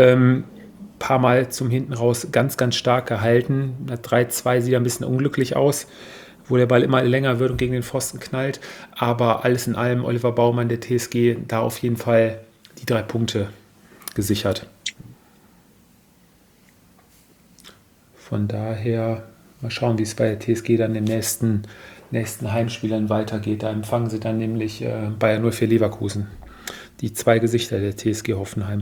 Paar Mal zum Hinten raus ganz, ganz stark gehalten. 3-2 sieht ein bisschen unglücklich aus, wo der Ball immer länger wird und gegen den Pfosten knallt. Aber alles in allem, Oliver Baumann, der TSG, da auf jeden Fall die 3 Punkte gesichert. Von daher mal schauen, wie es bei der TSG dann im nächsten Heimspielern weitergeht. Da empfangen sie dann nämlich Bayer 04 Leverkusen. Die 2 Gesichter der TSG Hoffenheim.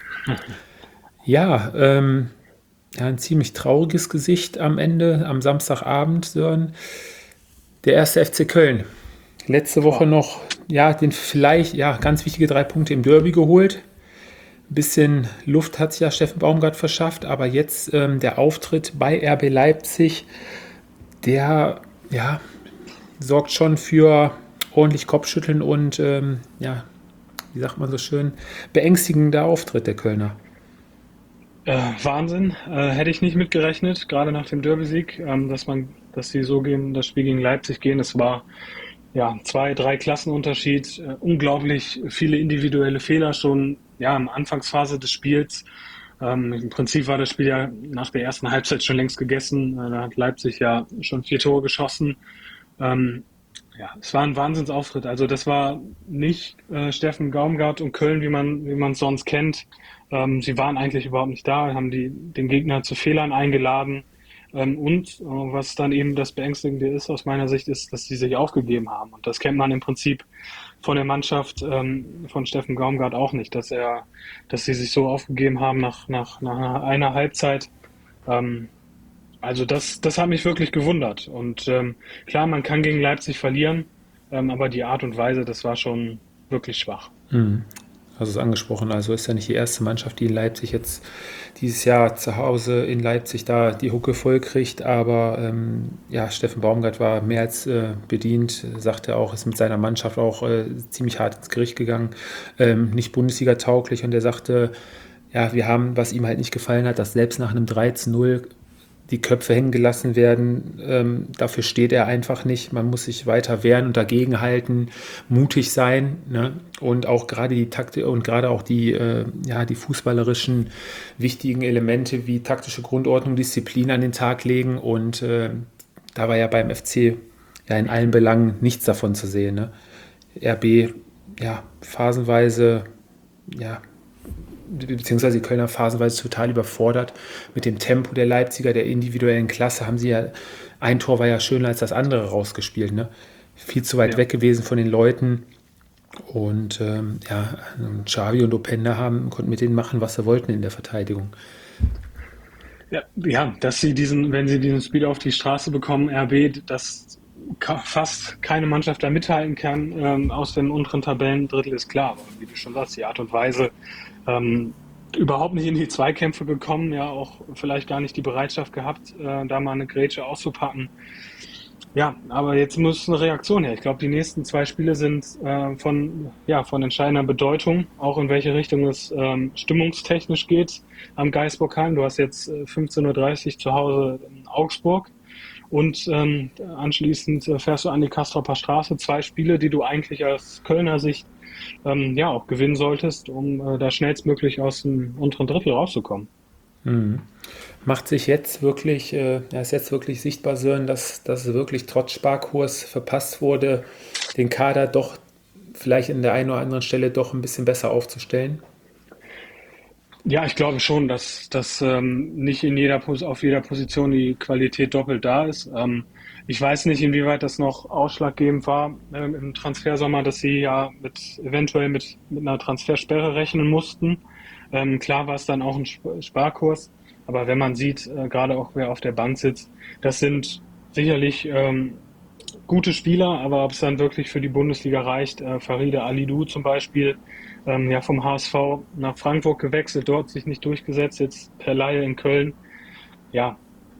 Ja, ein ziemlich trauriges Gesicht am Ende, am Samstagabend, Sören. Der erste FC Köln. Letzte Woche noch, ganz wichtige 3 Punkte im Derby geholt. Ein bisschen Luft hat sich ja Steffen Baumgart verschafft, aber jetzt der Auftritt bei RB Leipzig, der sorgt schon für ordentlich Kopfschütteln und wie sagt man so schön, beängstigender Auftritt der Kölner. Wahnsinn, hätte ich nicht mitgerechnet, gerade nach dem Derby-Sieg, dass sie so das Spiel gegen Leipzig gehen. Es war ja 2, 3 Klassenunterschied, unglaublich viele individuelle Fehler schon ja in Anfangsphase des Spiels. Im Prinzip war das Spiel ja nach der ersten Halbzeit schon längst gegessen. Da hat Leipzig ja schon 4 Tore geschossen. Ähm, ja, es war ein Wahnsinnsauftritt. Also das war nicht Steffen Baumgart und Köln, wie man es sonst kennt. Sie waren eigentlich überhaupt nicht da, haben den Gegner zu Fehlern eingeladen. Was dann eben das Beängstigende ist aus meiner Sicht, ist, dass sie sich aufgegeben haben. Und das kennt man im Prinzip von der Mannschaft von Steffen Baumgart auch nicht, dass sie sich so aufgegeben haben nach einer Halbzeit. Also das hat mich wirklich gewundert. Und klar, man kann gegen Leipzig verlieren, aber die Art und Weise, das war schon wirklich schwach. Also es ist angesprochen, also ist ja nicht die erste Mannschaft, die in Leipzig jetzt dieses Jahr zu Hause in Leipzig da die Hucke voll kriegt, aber ja, Steffen Baumgart war mehr als bedient, sagte auch, ist mit seiner Mannschaft auch ziemlich hart ins Gericht gegangen, nicht Bundesliga-tauglich, und er sagte, ja, wir haben, was ihm halt nicht gefallen hat, dass selbst nach einem 3:0 die Köpfe hängen gelassen werden. Dafür steht er einfach nicht. Man muss sich weiter wehren und dagegenhalten, mutig sein, ne? Und auch gerade die Taktik und gerade auch die fußballerischen wichtigen Elemente wie taktische Grundordnung, Disziplin an den Tag legen. Und da war ja beim FC ja in allen Belangen nichts davon zu sehen, ne? RB ja phasenweise beziehungsweise die Kölner phasenweise total überfordert mit dem Tempo der Leipziger, der individuellen Klasse, haben sie ja, ein Tor war ja schöner als das andere rausgespielt, ne? Viel zu weit weg gewesen von den Leuten, und Xavi und Openda konnten mit denen machen, was sie wollten in der Verteidigung. Ja, dass wenn sie diesen Spiel auf die Straße bekommen, RB, dass fast keine Mannschaft da mithalten kann aus dem unteren Tabellendrittel, ist klar. Aber wie du schon sagst, die Art und Weise, überhaupt nicht in die Zweikämpfe gekommen, ja auch vielleicht gar nicht die Bereitschaft gehabt, da mal eine Grätsche auszupacken. Ja, aber jetzt muss eine Reaktion her. Ich glaube, die nächsten 2 Spiele sind von entscheidender Bedeutung, auch in welche Richtung es stimmungstechnisch geht am Geisbockheim. Du hast jetzt 15:30 Uhr zu Hause in Augsburg. Und anschließend fährst du an die Castroper Straße. 2 Spiele, die du eigentlich aus Kölner Sicht auch gewinnen solltest, um da schnellstmöglich aus dem unteren Drittel rauszukommen. Macht sich jetzt wirklich, ist jetzt wirklich sichtbar, Sören, dass es wirklich trotz Sparkurs verpasst wurde, den Kader doch vielleicht an der einen oder anderen Stelle doch ein bisschen besser aufzustellen? Ja, ich glaube schon, dass nicht auf jeder Position die Qualität doppelt da ist. Ich weiß nicht, inwieweit das noch ausschlaggebend war im Transfersommer, dass sie ja eventuell mit einer Transfersperre rechnen mussten. Klar war es dann auch ein Sparkurs, aber wenn man sieht, gerade auch wer auf der Bank sitzt, das sind sicherlich gute Spieler, aber ob es dann wirklich für die Bundesliga reicht, Faride Alidou zum Beispiel, vom HSV nach Frankfurt gewechselt, dort sich nicht durchgesetzt, jetzt per Leihe in Köln. Ja,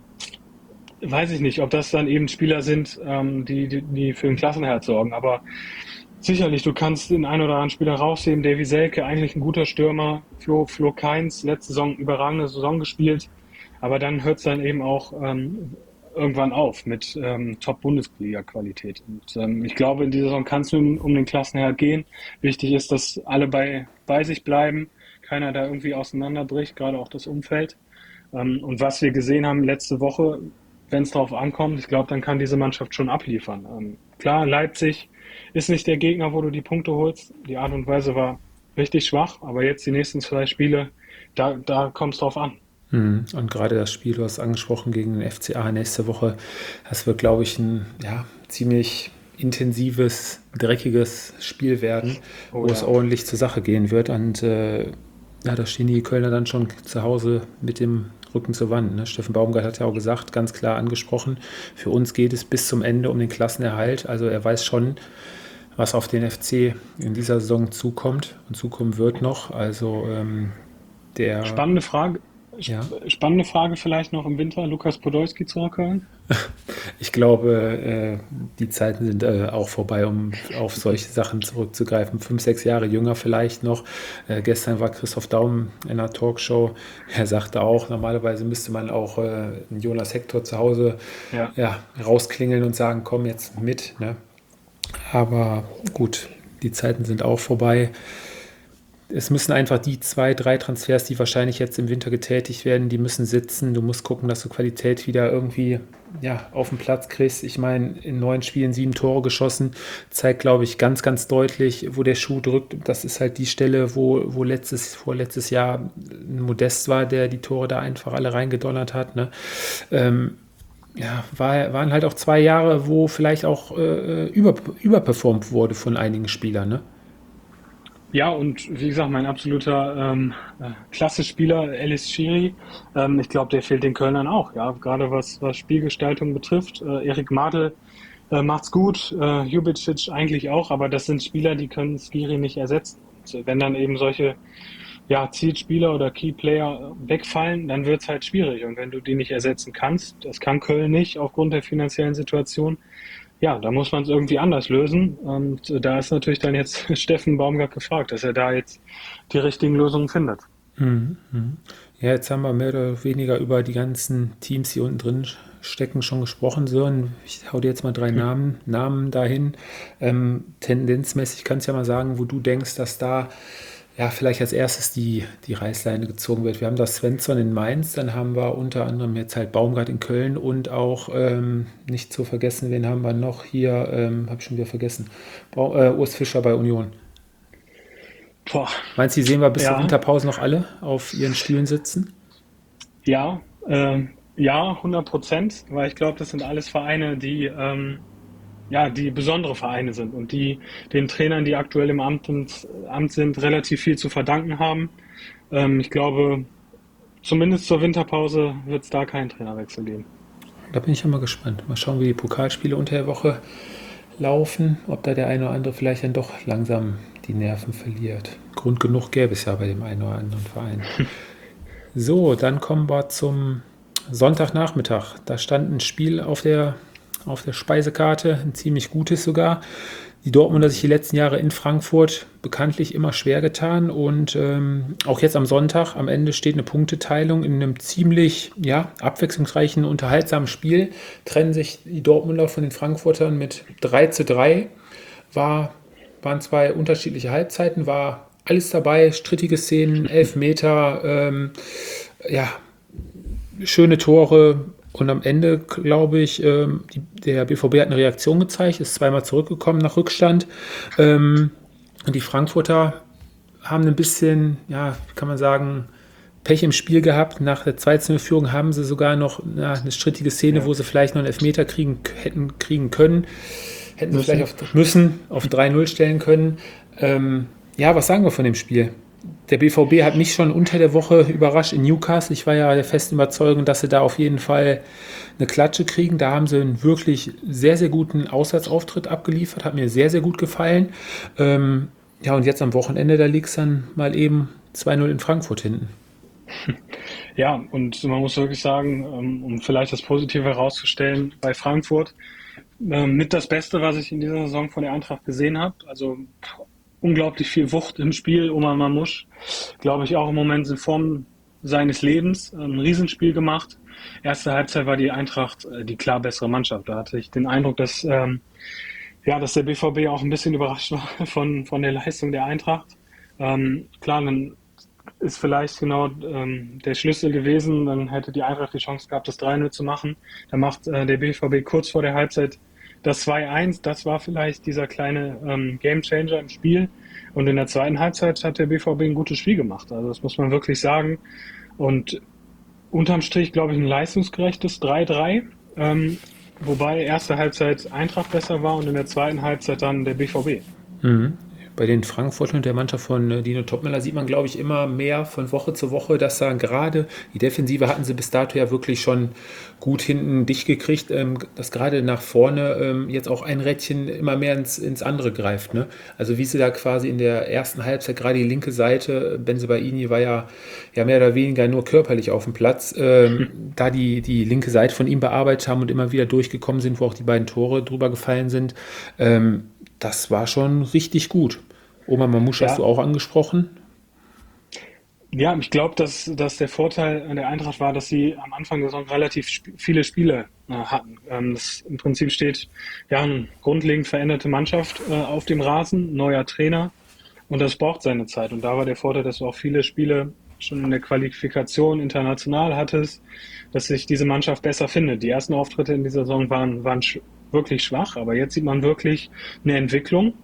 weiß ich nicht, ob das dann eben Spieler sind, die für den Klassenerhalt sorgen, aber sicherlich, du kannst den einen oder anderen Spieler rausheben. Davy Selke, eigentlich ein guter Stürmer, Flo Kainz, letzte Saison überragende Saison gespielt, aber dann hört es dann eben auch irgendwann auf mit Top-Bundesliga-Qualität. Und ich glaube, in dieser Saison kann es um den Klassenerhalt gehen. Wichtig ist, dass alle bei sich bleiben, keiner da irgendwie auseinanderbricht, gerade auch das Umfeld. Und was wir gesehen haben letzte Woche, wenn es darauf ankommt, ich glaube, dann kann diese Mannschaft schon abliefern. Klar, Leipzig ist nicht der Gegner, wo du die Punkte holst. Die Art und Weise war richtig schwach, aber jetzt die nächsten 2 Spiele, da kommt es drauf an. Und gerade das Spiel, du hast angesprochen, gegen den FCA nächste Woche, das wird, glaube ich, ein ziemlich intensives, dreckiges Spiel werden, wo es ordentlich zur Sache gehen wird. Und da stehen die Kölner dann schon zu Hause mit dem Rücken zur Wand, ne? Steffen Baumgart hat ja auch gesagt, ganz klar angesprochen, für uns geht es bis zum Ende um den Klassenerhalt. Also er weiß schon, was auf den FC in dieser Saison zukommt und zukommen wird noch. Also Spannende Frage. Ja. Spannende Frage vielleicht noch im Winter, Lukas Podolski zurückholen? Ich glaube, die Zeiten sind auch vorbei, um auf solche Sachen zurückzugreifen. 5, 6 Jahre jünger vielleicht noch. Gestern war Christoph Daum in einer Talkshow. Er sagte auch, normalerweise müsste man auch einen Jonas Hector zu Hause Ja. rausklingeln und sagen, komm jetzt mit. Ne? Aber gut, die Zeiten sind auch vorbei. Es müssen einfach die 2, 3 Transfers, die wahrscheinlich jetzt im Winter getätigt werden, die müssen sitzen. Du musst gucken, dass du Qualität wieder irgendwie auf den Platz kriegst. Ich meine, in 9 Spielen 7 Tore geschossen, zeigt, glaube ich, ganz, ganz deutlich, wo der Schuh drückt. Das ist halt die Stelle, wo vorletztes Jahr ein Modest war, der die Tore da einfach alle reingedonnert hat. Ne? Waren halt auch 2 Jahre, wo vielleicht auch überperformt wurde von einigen Spielern. Ne? Ja, und wie gesagt, mein absoluter Klasse-Spieler, Elis Schiri, ich glaube, der fehlt den Kölnern auch, ja, gerade was Spielgestaltung betrifft. Erik Madl macht's gut, Jubicic eigentlich auch, aber das sind Spieler, die können Schiri nicht ersetzen. Und wenn dann eben solche Zielspieler oder Keyplayer wegfallen, dann wird's halt schwierig. Und wenn du die nicht ersetzen kannst, das kann Köln nicht aufgrund der finanziellen Situation, ja, da muss man es irgendwie anders lösen. Und da ist natürlich dann jetzt Steffen Baumgart gefragt, dass er da jetzt die richtigen Lösungen findet. Mhm. Ja, jetzt haben wir mehr oder weniger über die ganzen Teams, die unten drin stecken, schon gesprochen. Sören, ich hau dir jetzt mal 3 Namen dahin. Tendenzmäßig kannst du ja mal sagen, wo du denkst, dass da vielleicht als erstes die Reißleine gezogen wird. Wir haben da Svensson in Mainz, dann haben wir unter anderem jetzt halt Baumgart in Köln und auch, nicht zu vergessen, wen haben wir noch hier, habe ich schon wieder vergessen, Urs Fischer bei Union. Boah, Meinst du, die sehen wir bis zur ja, Winterpause noch alle auf ihren Stühlen sitzen? ja, 100%, weil ich glaube, das sind alles Vereine, die besondere Vereine sind und die den Trainern, die aktuell im Amt sind, relativ viel zu verdanken haben. Ich glaube, zumindest zur Winterpause wird es da keinen Trainerwechsel geben. Da bin ich ja mal gespannt. Mal schauen, wie die Pokalspiele unter der Woche laufen, ob da der eine oder andere vielleicht dann doch langsam die Nerven verliert. Grund genug gäbe es ja bei dem einen oder anderen Verein. So, dann kommen wir zum Sonntagnachmittag. Da stand ein Spiel auf der Speisekarte, ein ziemlich gutes sogar. Die Dortmunder sich die letzten Jahre in Frankfurt bekanntlich immer schwer getan und auch jetzt am Sonntag am Ende steht eine Punkteteilung in einem ziemlich abwechslungsreichen, unterhaltsamen Spiel. Trennen sich die Dortmunder von den Frankfurtern mit 3:3. Waren 2 unterschiedliche Halbzeiten, war alles dabei, strittige Szenen, Elfmeter, schöne Tore. Und am Ende, glaube ich, der BVB hat eine Reaktion gezeigt, ist 2-mal zurückgekommen nach Rückstand. Und die Frankfurter haben ein bisschen, kann man sagen, Pech im Spiel gehabt. Nach der 2:0-Führung haben sie sogar noch eine strittige Szene, wo sie vielleicht noch einen Elfmeter hätten kriegen können. Hätten sie vielleicht auf 3:0 stellen können. Was sagen wir von dem Spiel? Der BVB hat mich schon unter der Woche überrascht in Newcastle. Ich war ja der festen Überzeugung, dass sie da auf jeden Fall eine Klatsche kriegen. Da haben sie einen wirklich sehr, sehr guten Auswärtsauftritt abgeliefert. Hat mir sehr, sehr gut gefallen. Und jetzt am Wochenende, da liegt es dann mal eben 2:0 in Frankfurt hinten. Ja, und man muss wirklich sagen, um vielleicht das Positive herauszustellen, bei Frankfurt mit das Beste, was ich in dieser Saison von der Eintracht gesehen habe. Also unglaublich viel Wucht im Spiel. Omar Mamouche, glaube ich, auch im Moment in Form seines Lebens. Ein Riesenspiel gemacht. Erste Halbzeit war die Eintracht die klar bessere Mannschaft. Da hatte ich den Eindruck, dass der BVB auch ein bisschen überrascht war von der Leistung der Eintracht. Klar, dann ist vielleicht genau der Schlüssel gewesen. Dann hätte die Eintracht die Chance gehabt, das 3:0 zu machen. Dann macht der BVB kurz vor der Halbzeit das 2:1. Das war vielleicht dieser kleine Gamechanger im Spiel. Und in der zweiten Halbzeit hat der BVB ein gutes Spiel gemacht. Also das muss man wirklich sagen. Und unterm Strich, glaube ich, ein leistungsgerechtes 3:3. Wobei erste Halbzeit Eintracht besser war und in der zweiten Halbzeit dann der BVB. bei den Frankfurtern und der Mannschaft von Dino Topmöller sieht man, glaube ich, immer mehr von Woche zu Woche, dass da gerade die Defensive hatten sie bis dato ja wirklich schon gut hinten dicht gekriegt, dass gerade nach vorne jetzt auch ein Rädchen immer mehr ins andere greift. Ne? Also wie sie da quasi in der ersten Halbzeit, gerade die linke Seite, Bensebaini war ja mehr oder weniger nur körperlich auf dem Platz, da die linke Seite von ihm bearbeitet haben und immer wieder durchgekommen sind, wo auch die beiden Tore drüber gefallen sind. Das war schon richtig gut. Oma Mamouche hast du auch angesprochen. Ja, ich glaube, dass der Vorteil an der Eintracht war, dass sie am Anfang der Saison relativ viele Spiele hatten. Im Prinzip steht ja eine grundlegend veränderte Mannschaft auf dem Rasen, neuer Trainer und das braucht seine Zeit. Und da war der Vorteil, dass du auch viele Spiele schon in der Qualifikation international hattest, dass sich diese Mannschaft besser findet. Die ersten Auftritte in dieser Saison waren wirklich schwach, aber jetzt sieht man wirklich eine Entwicklung.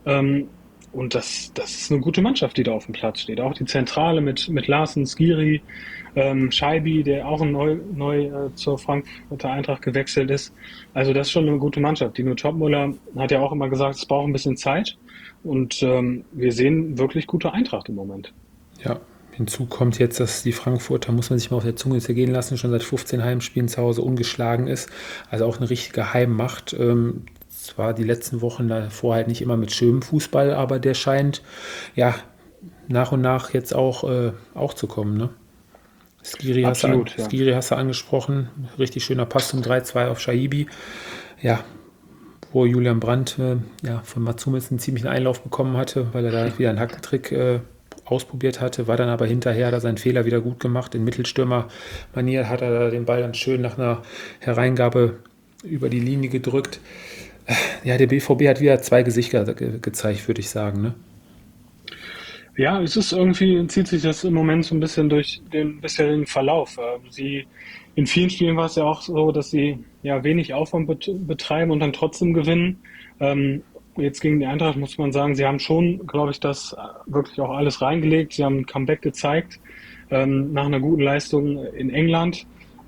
Und das ist eine gute Mannschaft, die da auf dem Platz steht. Auch die Zentrale mit Larsen, Skiri, Scheibi, der auch neu zur Frankfurter Eintracht gewechselt ist. Also das ist schon eine gute Mannschaft. Dino Topmöller hat ja auch immer gesagt, es braucht ein bisschen Zeit. Und wir sehen wirklich gute Eintracht im Moment. Ja, hinzu kommt jetzt, dass die Frankfurter, muss man sich mal auf der Zunge zergehen lassen, schon seit 15 Heimspielen zu Hause ungeschlagen ist. Also auch eine richtige Heimmacht. Zwar die letzten Wochen davor halt nicht immer mit schönem Fußball, aber der scheint ja nach und nach jetzt auch zu kommen. Ne? Skiri hast du angesprochen, richtig schöner Pass zum 3-2 auf Shaibi. Ja, wo Julian Brandt von Matsumis einen ziemlichen Einlauf bekommen hatte, weil er da wieder einen Hackentrick ausprobiert hatte, war dann aber hinterher da seinen Fehler wieder gut gemacht. In Mittelstürmer-Manier hat er da den Ball dann schön nach einer Hereingabe über die Linie gedrückt. Ja, der BVB hat wieder zwei Gesichter gezeigt, würde ich sagen. Ne? Ja, zieht sich das im Moment so ein bisschen durch den bisherigen Verlauf. In vielen Spielen war es ja auch so, dass sie ja wenig Aufwand betreiben und dann trotzdem gewinnen. Jetzt gegen die Eintracht muss man sagen, sie haben schon, glaube ich, das wirklich auch alles reingelegt. Sie haben ein Comeback gezeigt nach einer guten Leistung in England.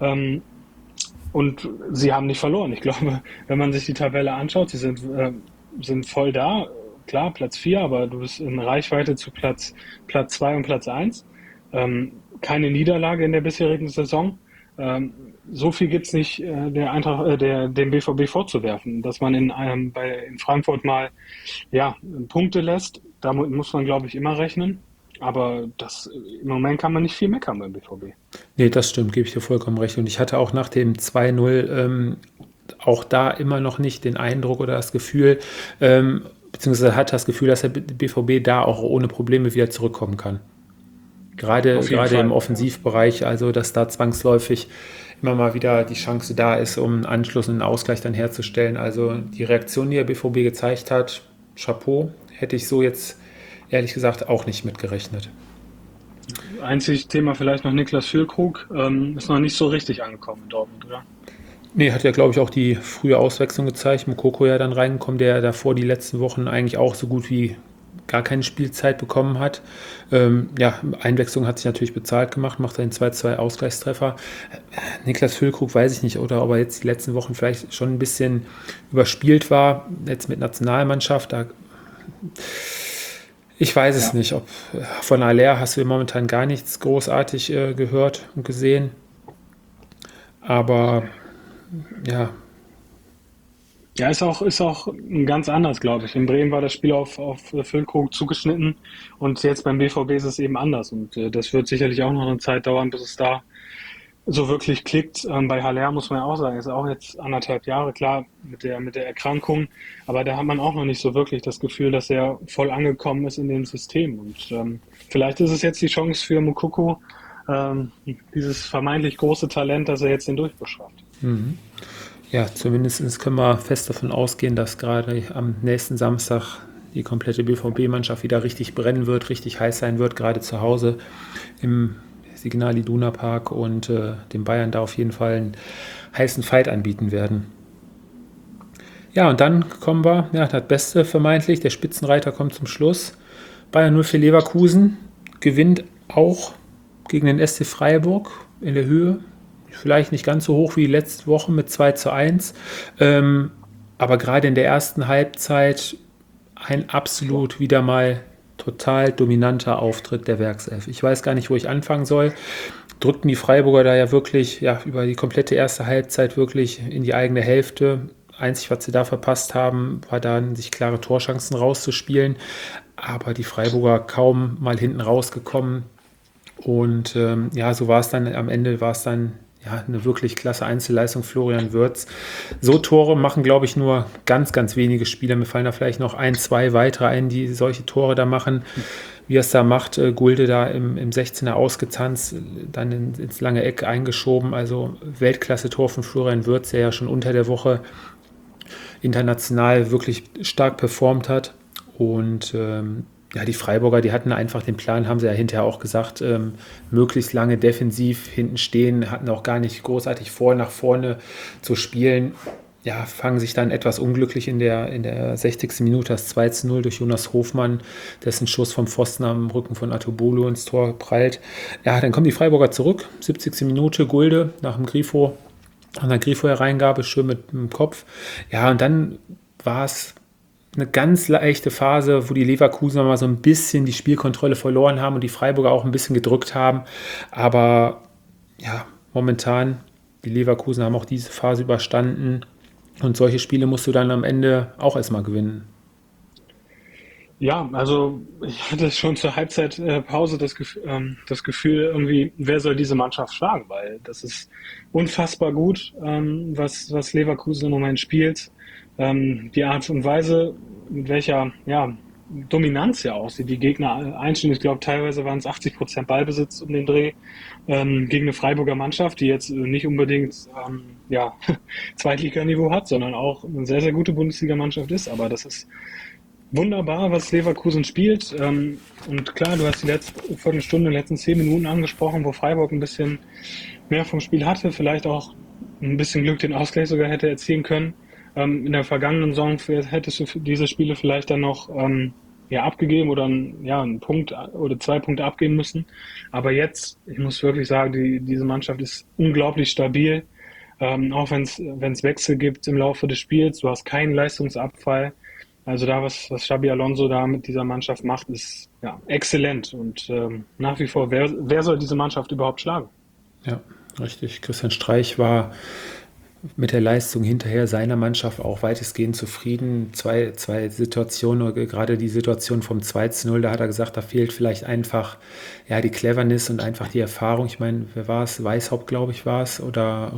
Und sie haben nicht verloren. Ich glaube, wenn man sich die Tabelle anschaut, sie sind voll da. Klar, Platz 4, aber du bist in Reichweite zu Platz 2 und Platz 1. Keine Niederlage in der bisherigen Saison. So viel gibt's nicht dem BVB vorzuwerfen, dass man in Frankfurt mal Punkte lässt. Damit muss man, glaube ich, immer rechnen. Aber im Moment kann man nicht viel meckern beim BVB. Nee, das stimmt, gebe ich dir vollkommen recht. Und ich hatte auch nach dem 2-0 auch da immer noch nicht den Eindruck oder das Gefühl, beziehungsweise hat das Gefühl, dass der BVB da auch ohne Probleme wieder zurückkommen kann. Gerade im Offensivbereich, also dass da zwangsläufig immer mal wieder die Chance da ist, um einen Anschluss und einen Ausgleich dann herzustellen. Also die Reaktion, die der BVB gezeigt hat, Chapeau, hätte ich so jetzt ehrlich gesagt auch nicht mitgerechnet. Einzig Thema vielleicht noch Niklas Füllkrug, ist noch nicht so richtig angekommen in Dortmund, oder? Nee, hat ja, glaube ich, auch die frühe Auswechslung gezeigt. Mukoko ja dann reingekommen, der davor die letzten Wochen eigentlich auch so gut wie gar keine Spielzeit bekommen hat. Einwechslung hat sich natürlich bezahlt gemacht, macht seinen 2-2 Ausgleichstreffer. Niklas Füllkrug weiß ich nicht, oder ob er jetzt die letzten Wochen vielleicht schon ein bisschen überspielt war, jetzt mit Nationalmannschaft. Ich weiß es nicht, ob von Aller hast du momentan gar nichts großartig gehört und gesehen. Aber ja. Ja, ist auch ganz anders, glaube ich. In Bremen war das Spiel auf Füllkrug zugeschnitten und jetzt beim BVB ist es eben anders. Und das wird sicherlich auch noch eine Zeit dauern, bis es da so wirklich klickt. Bei Haller muss man ja auch sagen, ist auch jetzt 1,5 Jahre, klar, mit der Erkrankung, aber da hat man auch noch nicht so wirklich das Gefühl, dass er voll angekommen ist in dem System. Und vielleicht ist es jetzt die Chance für Moukoko, dieses vermeintlich große Talent, dass er jetzt den Durchbruch schafft. Mhm. Ja, zumindest können wir fest davon ausgehen, dass gerade am nächsten Samstag die komplette BVB-Mannschaft wieder richtig brennen wird, richtig heiß sein wird, gerade zu Hause im Signal Iduna Park und den Bayern da auf jeden Fall einen heißen Fight anbieten werden. Ja, und dann kommen wir, das Beste vermeintlich, der Spitzenreiter kommt zum Schluss. Bayern 04 Leverkusen gewinnt auch gegen den SC Freiburg in der Höhe. Vielleicht nicht ganz so hoch wie die letzte Woche mit 2-1. Aber gerade in der ersten Halbzeit ein absolut wieder mal total dominanter Auftritt der Werkself. Ich weiß gar nicht, wo ich anfangen soll. Drückten die Freiburger da ja wirklich über die komplette erste Halbzeit wirklich in die eigene Hälfte. Einzig, was sie da verpasst haben, war dann, sich klare Torchancen rauszuspielen. Aber die Freiburger kaum mal hinten rausgekommen. Und so war es dann, am Ende war es dann eine wirklich klasse Einzelleistung, Florian Wirtz. So Tore machen, glaube ich, nur ganz, ganz wenige Spieler. Mir fallen da vielleicht noch 1, 2 weitere ein, die solche Tore da machen. Wie er es da macht, Gulde da im 16er ausgetanzt, dann ins lange Eck eingeschoben. Also Weltklasse-Tor von Florian Wirtz, der ja schon unter der Woche international wirklich stark performt hat. Und die Freiburger, die hatten einfach den Plan, haben sie ja hinterher auch gesagt, möglichst lange defensiv hinten stehen, hatten auch gar nicht großartig vor, nach vorne zu spielen. Ja, fangen sich dann etwas unglücklich in der 60. Minute das 2:0 durch Jonas Hofmann, dessen Schuss vom Pfosten am Rücken von Atobolo ins Tor prallt. Ja, dann kommen die Freiburger zurück, 70. Minute, Gulde nach dem Grifo, an der Grifo-Hereingabe, schön mit dem Kopf. Ja, und dann war es eine ganz leichte Phase, wo die Leverkusener mal so ein bisschen die Spielkontrolle verloren haben und die Freiburger auch ein bisschen gedrückt haben. Aber ja, momentan, die Leverkusener haben auch diese Phase überstanden. Und solche Spiele musst du dann am Ende auch erstmal gewinnen. Ja, also ich hatte schon zur Halbzeitpause das Gefühl, irgendwie, wer soll diese Mannschaft schlagen? Weil das ist unfassbar gut, was Leverkusen im Moment spielt. Die Art und Weise, mit welcher Dominanz ja auch sie die Gegner einstellen. Ich glaube, teilweise waren es 80% Ballbesitz um den Dreh gegen eine Freiburger Mannschaft, die jetzt nicht unbedingt Zweitliganiveau hat, sondern auch eine sehr, sehr gute Bundesligamannschaft ist. Aber das ist wunderbar, was Leverkusen spielt. Und klar, du hast die letzte Viertelstunde, letzten 10 Minuten angesprochen, wo Freiburg ein bisschen mehr vom Spiel hatte, vielleicht auch ein bisschen Glück den Ausgleich sogar hätte erzielen können. In der vergangenen Saison hättest du diese Spiele vielleicht dann noch abgegeben oder einen Punkt oder 2 Punkte abgeben müssen. Aber jetzt, ich muss wirklich sagen, diese Mannschaft ist unglaublich stabil. Auch wenn es Wechsel gibt im Laufe des Spiels, du hast keinen Leistungsabfall. Also da, was Xabi Alonso da mit dieser Mannschaft macht, ist exzellent. Und nach wie vor, wer soll diese Mannschaft überhaupt schlagen? Ja, richtig. Christian Streich war mit der Leistung hinterher seiner Mannschaft auch weitestgehend zufrieden. Zwei Situationen, gerade die Situation vom 2:0, da hat er gesagt, da fehlt vielleicht einfach die Cleverness und einfach die Erfahrung. Ich meine, wer war es? Weishaupt, glaube ich, war es. Oder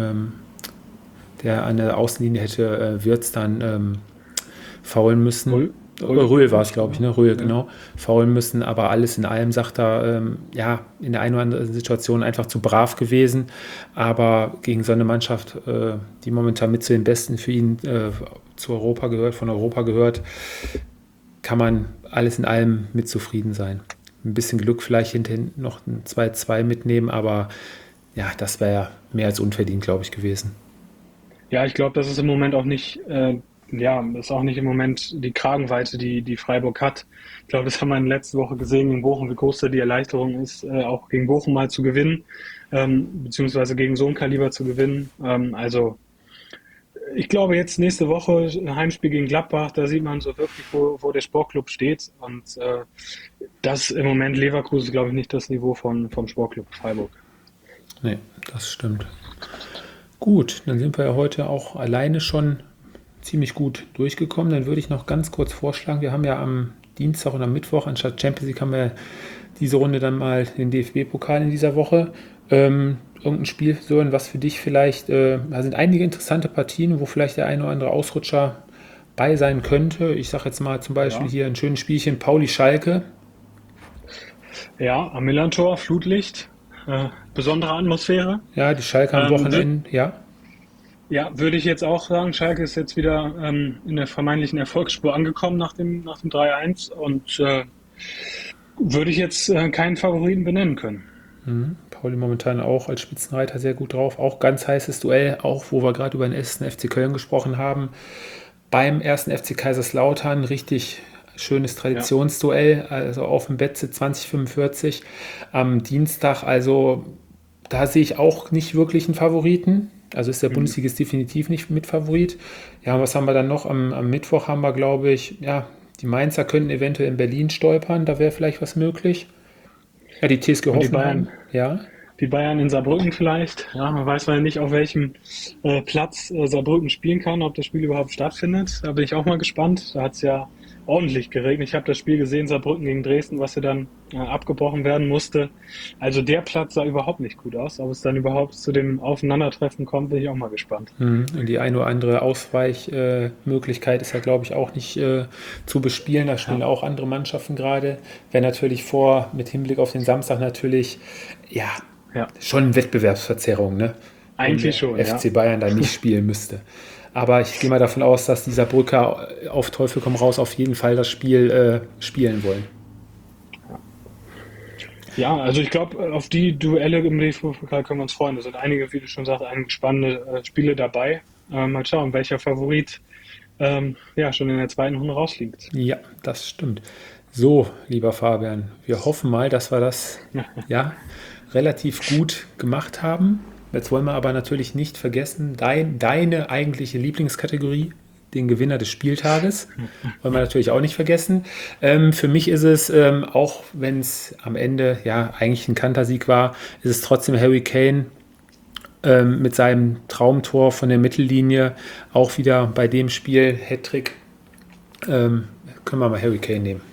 der an der Außenlinie hätte Wirtz dann faulen müssen. Röhl war es, glaube ich, ne? Röhl, genau. Faulen müssen, aber alles in allem, sagt er, in der einen oder anderen Situation einfach zu brav gewesen. Aber gegen so eine Mannschaft, die momentan mit zu den Besten für ihn von Europa gehört, kann man alles in allem mit zufrieden sein. Ein bisschen Glück vielleicht hinterhin noch ein 2:2 mitnehmen, aber das wäre ja mehr als unverdient, glaube ich, gewesen. Ja, ich glaube, das ist im Moment auch nicht das ist auch nicht im Moment die Kragenweite, die Freiburg hat. Ich glaube, das haben wir in der letzten Woche gesehen gegen Bochum, wie groß da die Erleichterung ist, auch gegen Bochum mal zu gewinnen, beziehungsweise gegen so ein Kaliber zu gewinnen. Also ich glaube, jetzt nächste Woche ein Heimspiel gegen Gladbach, da sieht man so wirklich, wo der Sportclub steht. Und das im Moment Leverkusen, glaube ich, nicht das Niveau vom Sportclub Freiburg. Nee, das stimmt. Gut, dann sind wir ja heute auch alleine schon ziemlich gut durchgekommen. Dann würde ich noch ganz kurz vorschlagen, wir haben ja am Dienstag und am Mittwoch, anstatt Champions League, haben wir diese Runde dann mal den DFB-Pokal in dieser Woche. Irgendein Spiel, so was für dich vielleicht, da sind einige interessante Partien, wo vielleicht der eine oder andere Ausrutscher bei sein könnte. Ich sage jetzt mal zum Beispiel hier ein schönes Spielchen, Pauli-Schalke. Ja, am Millantor, Flutlicht, besondere Atmosphäre. Ja, die Schalke am Wochenende, Ja, würde ich jetzt auch sagen, Schalke ist jetzt wieder in der vermeintlichen Erfolgsspur angekommen nach dem 3:1 und würde ich jetzt keinen Favoriten benennen können. Pauli momentan auch als Spitzenreiter sehr gut drauf. Auch ganz heißes Duell, auch wo wir gerade über den 1. FC Köln gesprochen haben. Beim 1. FC Kaiserslautern richtig schönes Traditionsduell, also auf dem Betze 2045 am Dienstag. Also da sehe ich auch nicht wirklich einen Favoriten. Also ist der Bundesligist definitiv nicht mit Favorit. Ja, was haben wir dann noch? Am Mittwoch haben wir, glaube ich, Die Mainzer könnten eventuell in Berlin stolpern, da wäre vielleicht was möglich. Ja, die TSG Und die Hoffenheim, Bayern. ja. Die Bayern in Saarbrücken vielleicht. Ja, man weiß mal nicht, auf welchem Platz Saarbrücken spielen kann, ob das Spiel überhaupt stattfindet. Da bin ich auch mal gespannt. Da hat es ja ordentlich geregnet. Ich habe das Spiel gesehen, Saarbrücken gegen Dresden, was ja dann abgebrochen werden musste. Also der Platz sah überhaupt nicht gut aus. Ob es dann überhaupt zu dem Aufeinandertreffen kommt, bin ich auch mal gespannt. Und die eine oder andere Ausweichmöglichkeit ist ja, glaube ich, auch nicht zu bespielen. Da spielen auch andere Mannschaften gerade. Wäre natürlich mit Hinblick auf den Samstag natürlich, ja, schon Wettbewerbsverzerrung, ne? Eigentlich schon, der FC Bayern da nicht spielen müsste. Aber ich gehe mal davon aus, dass die Saarbrücker auf Teufel komm raus auf jeden Fall das Spiel spielen wollen. Ja, also ich glaube, auf die Duelle im DFB-Pokal können wir uns freuen. Da sind einige, wie du schon sagst, einige spannende Spiele dabei. Mal schauen, welcher Favorit schon in der zweiten Runde rausliegt. Ja, das stimmt. So, lieber Fabian, wir hoffen mal, dass wir das relativ gut gemacht haben. Jetzt wollen wir aber natürlich nicht vergessen, deine eigentliche Lieblingskategorie, den Gewinner des Spieltages, wollen wir natürlich auch nicht vergessen. Für mich ist es, auch wenn es am Ende eigentlich ein Kantersieg war, ist es trotzdem Harry Kane mit seinem Traumtor von der Mittellinie, auch wieder bei dem Spiel Hattrick. Können wir mal Harry Kane nehmen.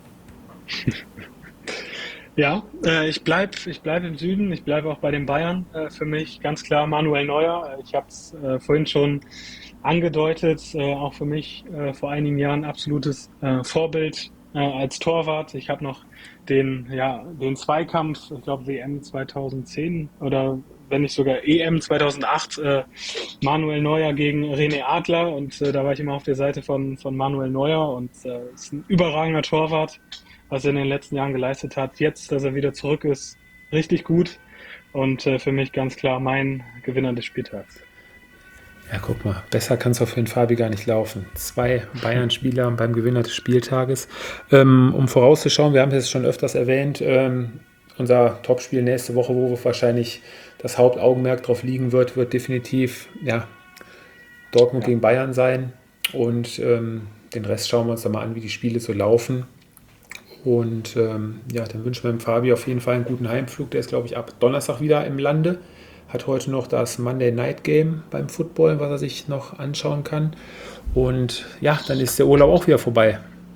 Ja, ich bleib im Süden, ich bleibe auch bei den Bayern. Für mich ganz klar Manuel Neuer. Ich habe es vorhin schon angedeutet, auch für mich vor einigen Jahren absolutes Vorbild als Torwart. Ich habe noch den Zweikampf, ich glaube WM 2010 oder wenn nicht sogar EM 2008, Manuel Neuer gegen René Adler, und da war ich immer auf der Seite von Manuel Neuer, und ist ein überragender Torwart, was er in den letzten Jahren geleistet hat. Jetzt, dass er wieder zurück ist, richtig gut, und für mich ganz klar mein Gewinner des Spieltags. Ja, guck mal, besser kann es auch für den Fabi gar nicht laufen. 2 Bayern-Spieler beim Gewinner des Spieltages. Um vorauszuschauen, wir haben es jetzt schon öfters erwähnt, unser Topspiel nächste Woche, wo wahrscheinlich das Hauptaugenmerk drauf liegen wird definitiv Dortmund gegen Bayern sein. Und den Rest schauen wir uns dann mal an, wie die Spiele so laufen. Und dann wünschen wir dem Fabi auf jeden Fall einen guten Heimflug. Der ist, glaube ich, ab Donnerstag wieder im Lande. Hat heute noch das Monday Night Game beim Football, was er sich noch anschauen kann. Und dann ist der Urlaub auch wieder vorbei.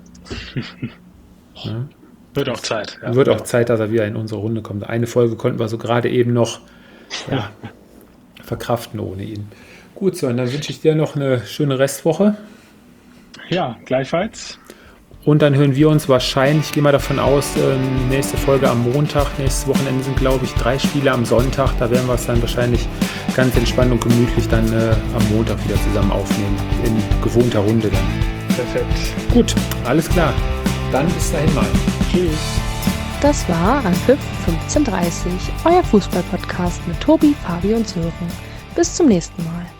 Wird auch Zeit. Ja. Wird auch Zeit, dass er wieder in unsere Runde kommt. Eine Folge konnten wir so gerade eben noch verkraften ohne ihn. Gut, so, und dann wünsche ich dir noch eine schöne Restwoche. Ja, gleichfalls. Und dann hören wir uns wahrscheinlich, ich gehe mal davon aus, nächste Folge am Montag. Nächstes Wochenende sind, glaube ich, 3 Spiele am Sonntag. Da werden wir es dann wahrscheinlich ganz entspannt und gemütlich dann am Montag wieder zusammen aufnehmen. In gewohnter Runde dann. Perfekt. Gut, alles klar. Dann bis dahin mal. Tschüss. Das war Anpfiff 15:30, euer Fußball-Podcast mit Tobi, Fabi und Sören. Bis zum nächsten Mal.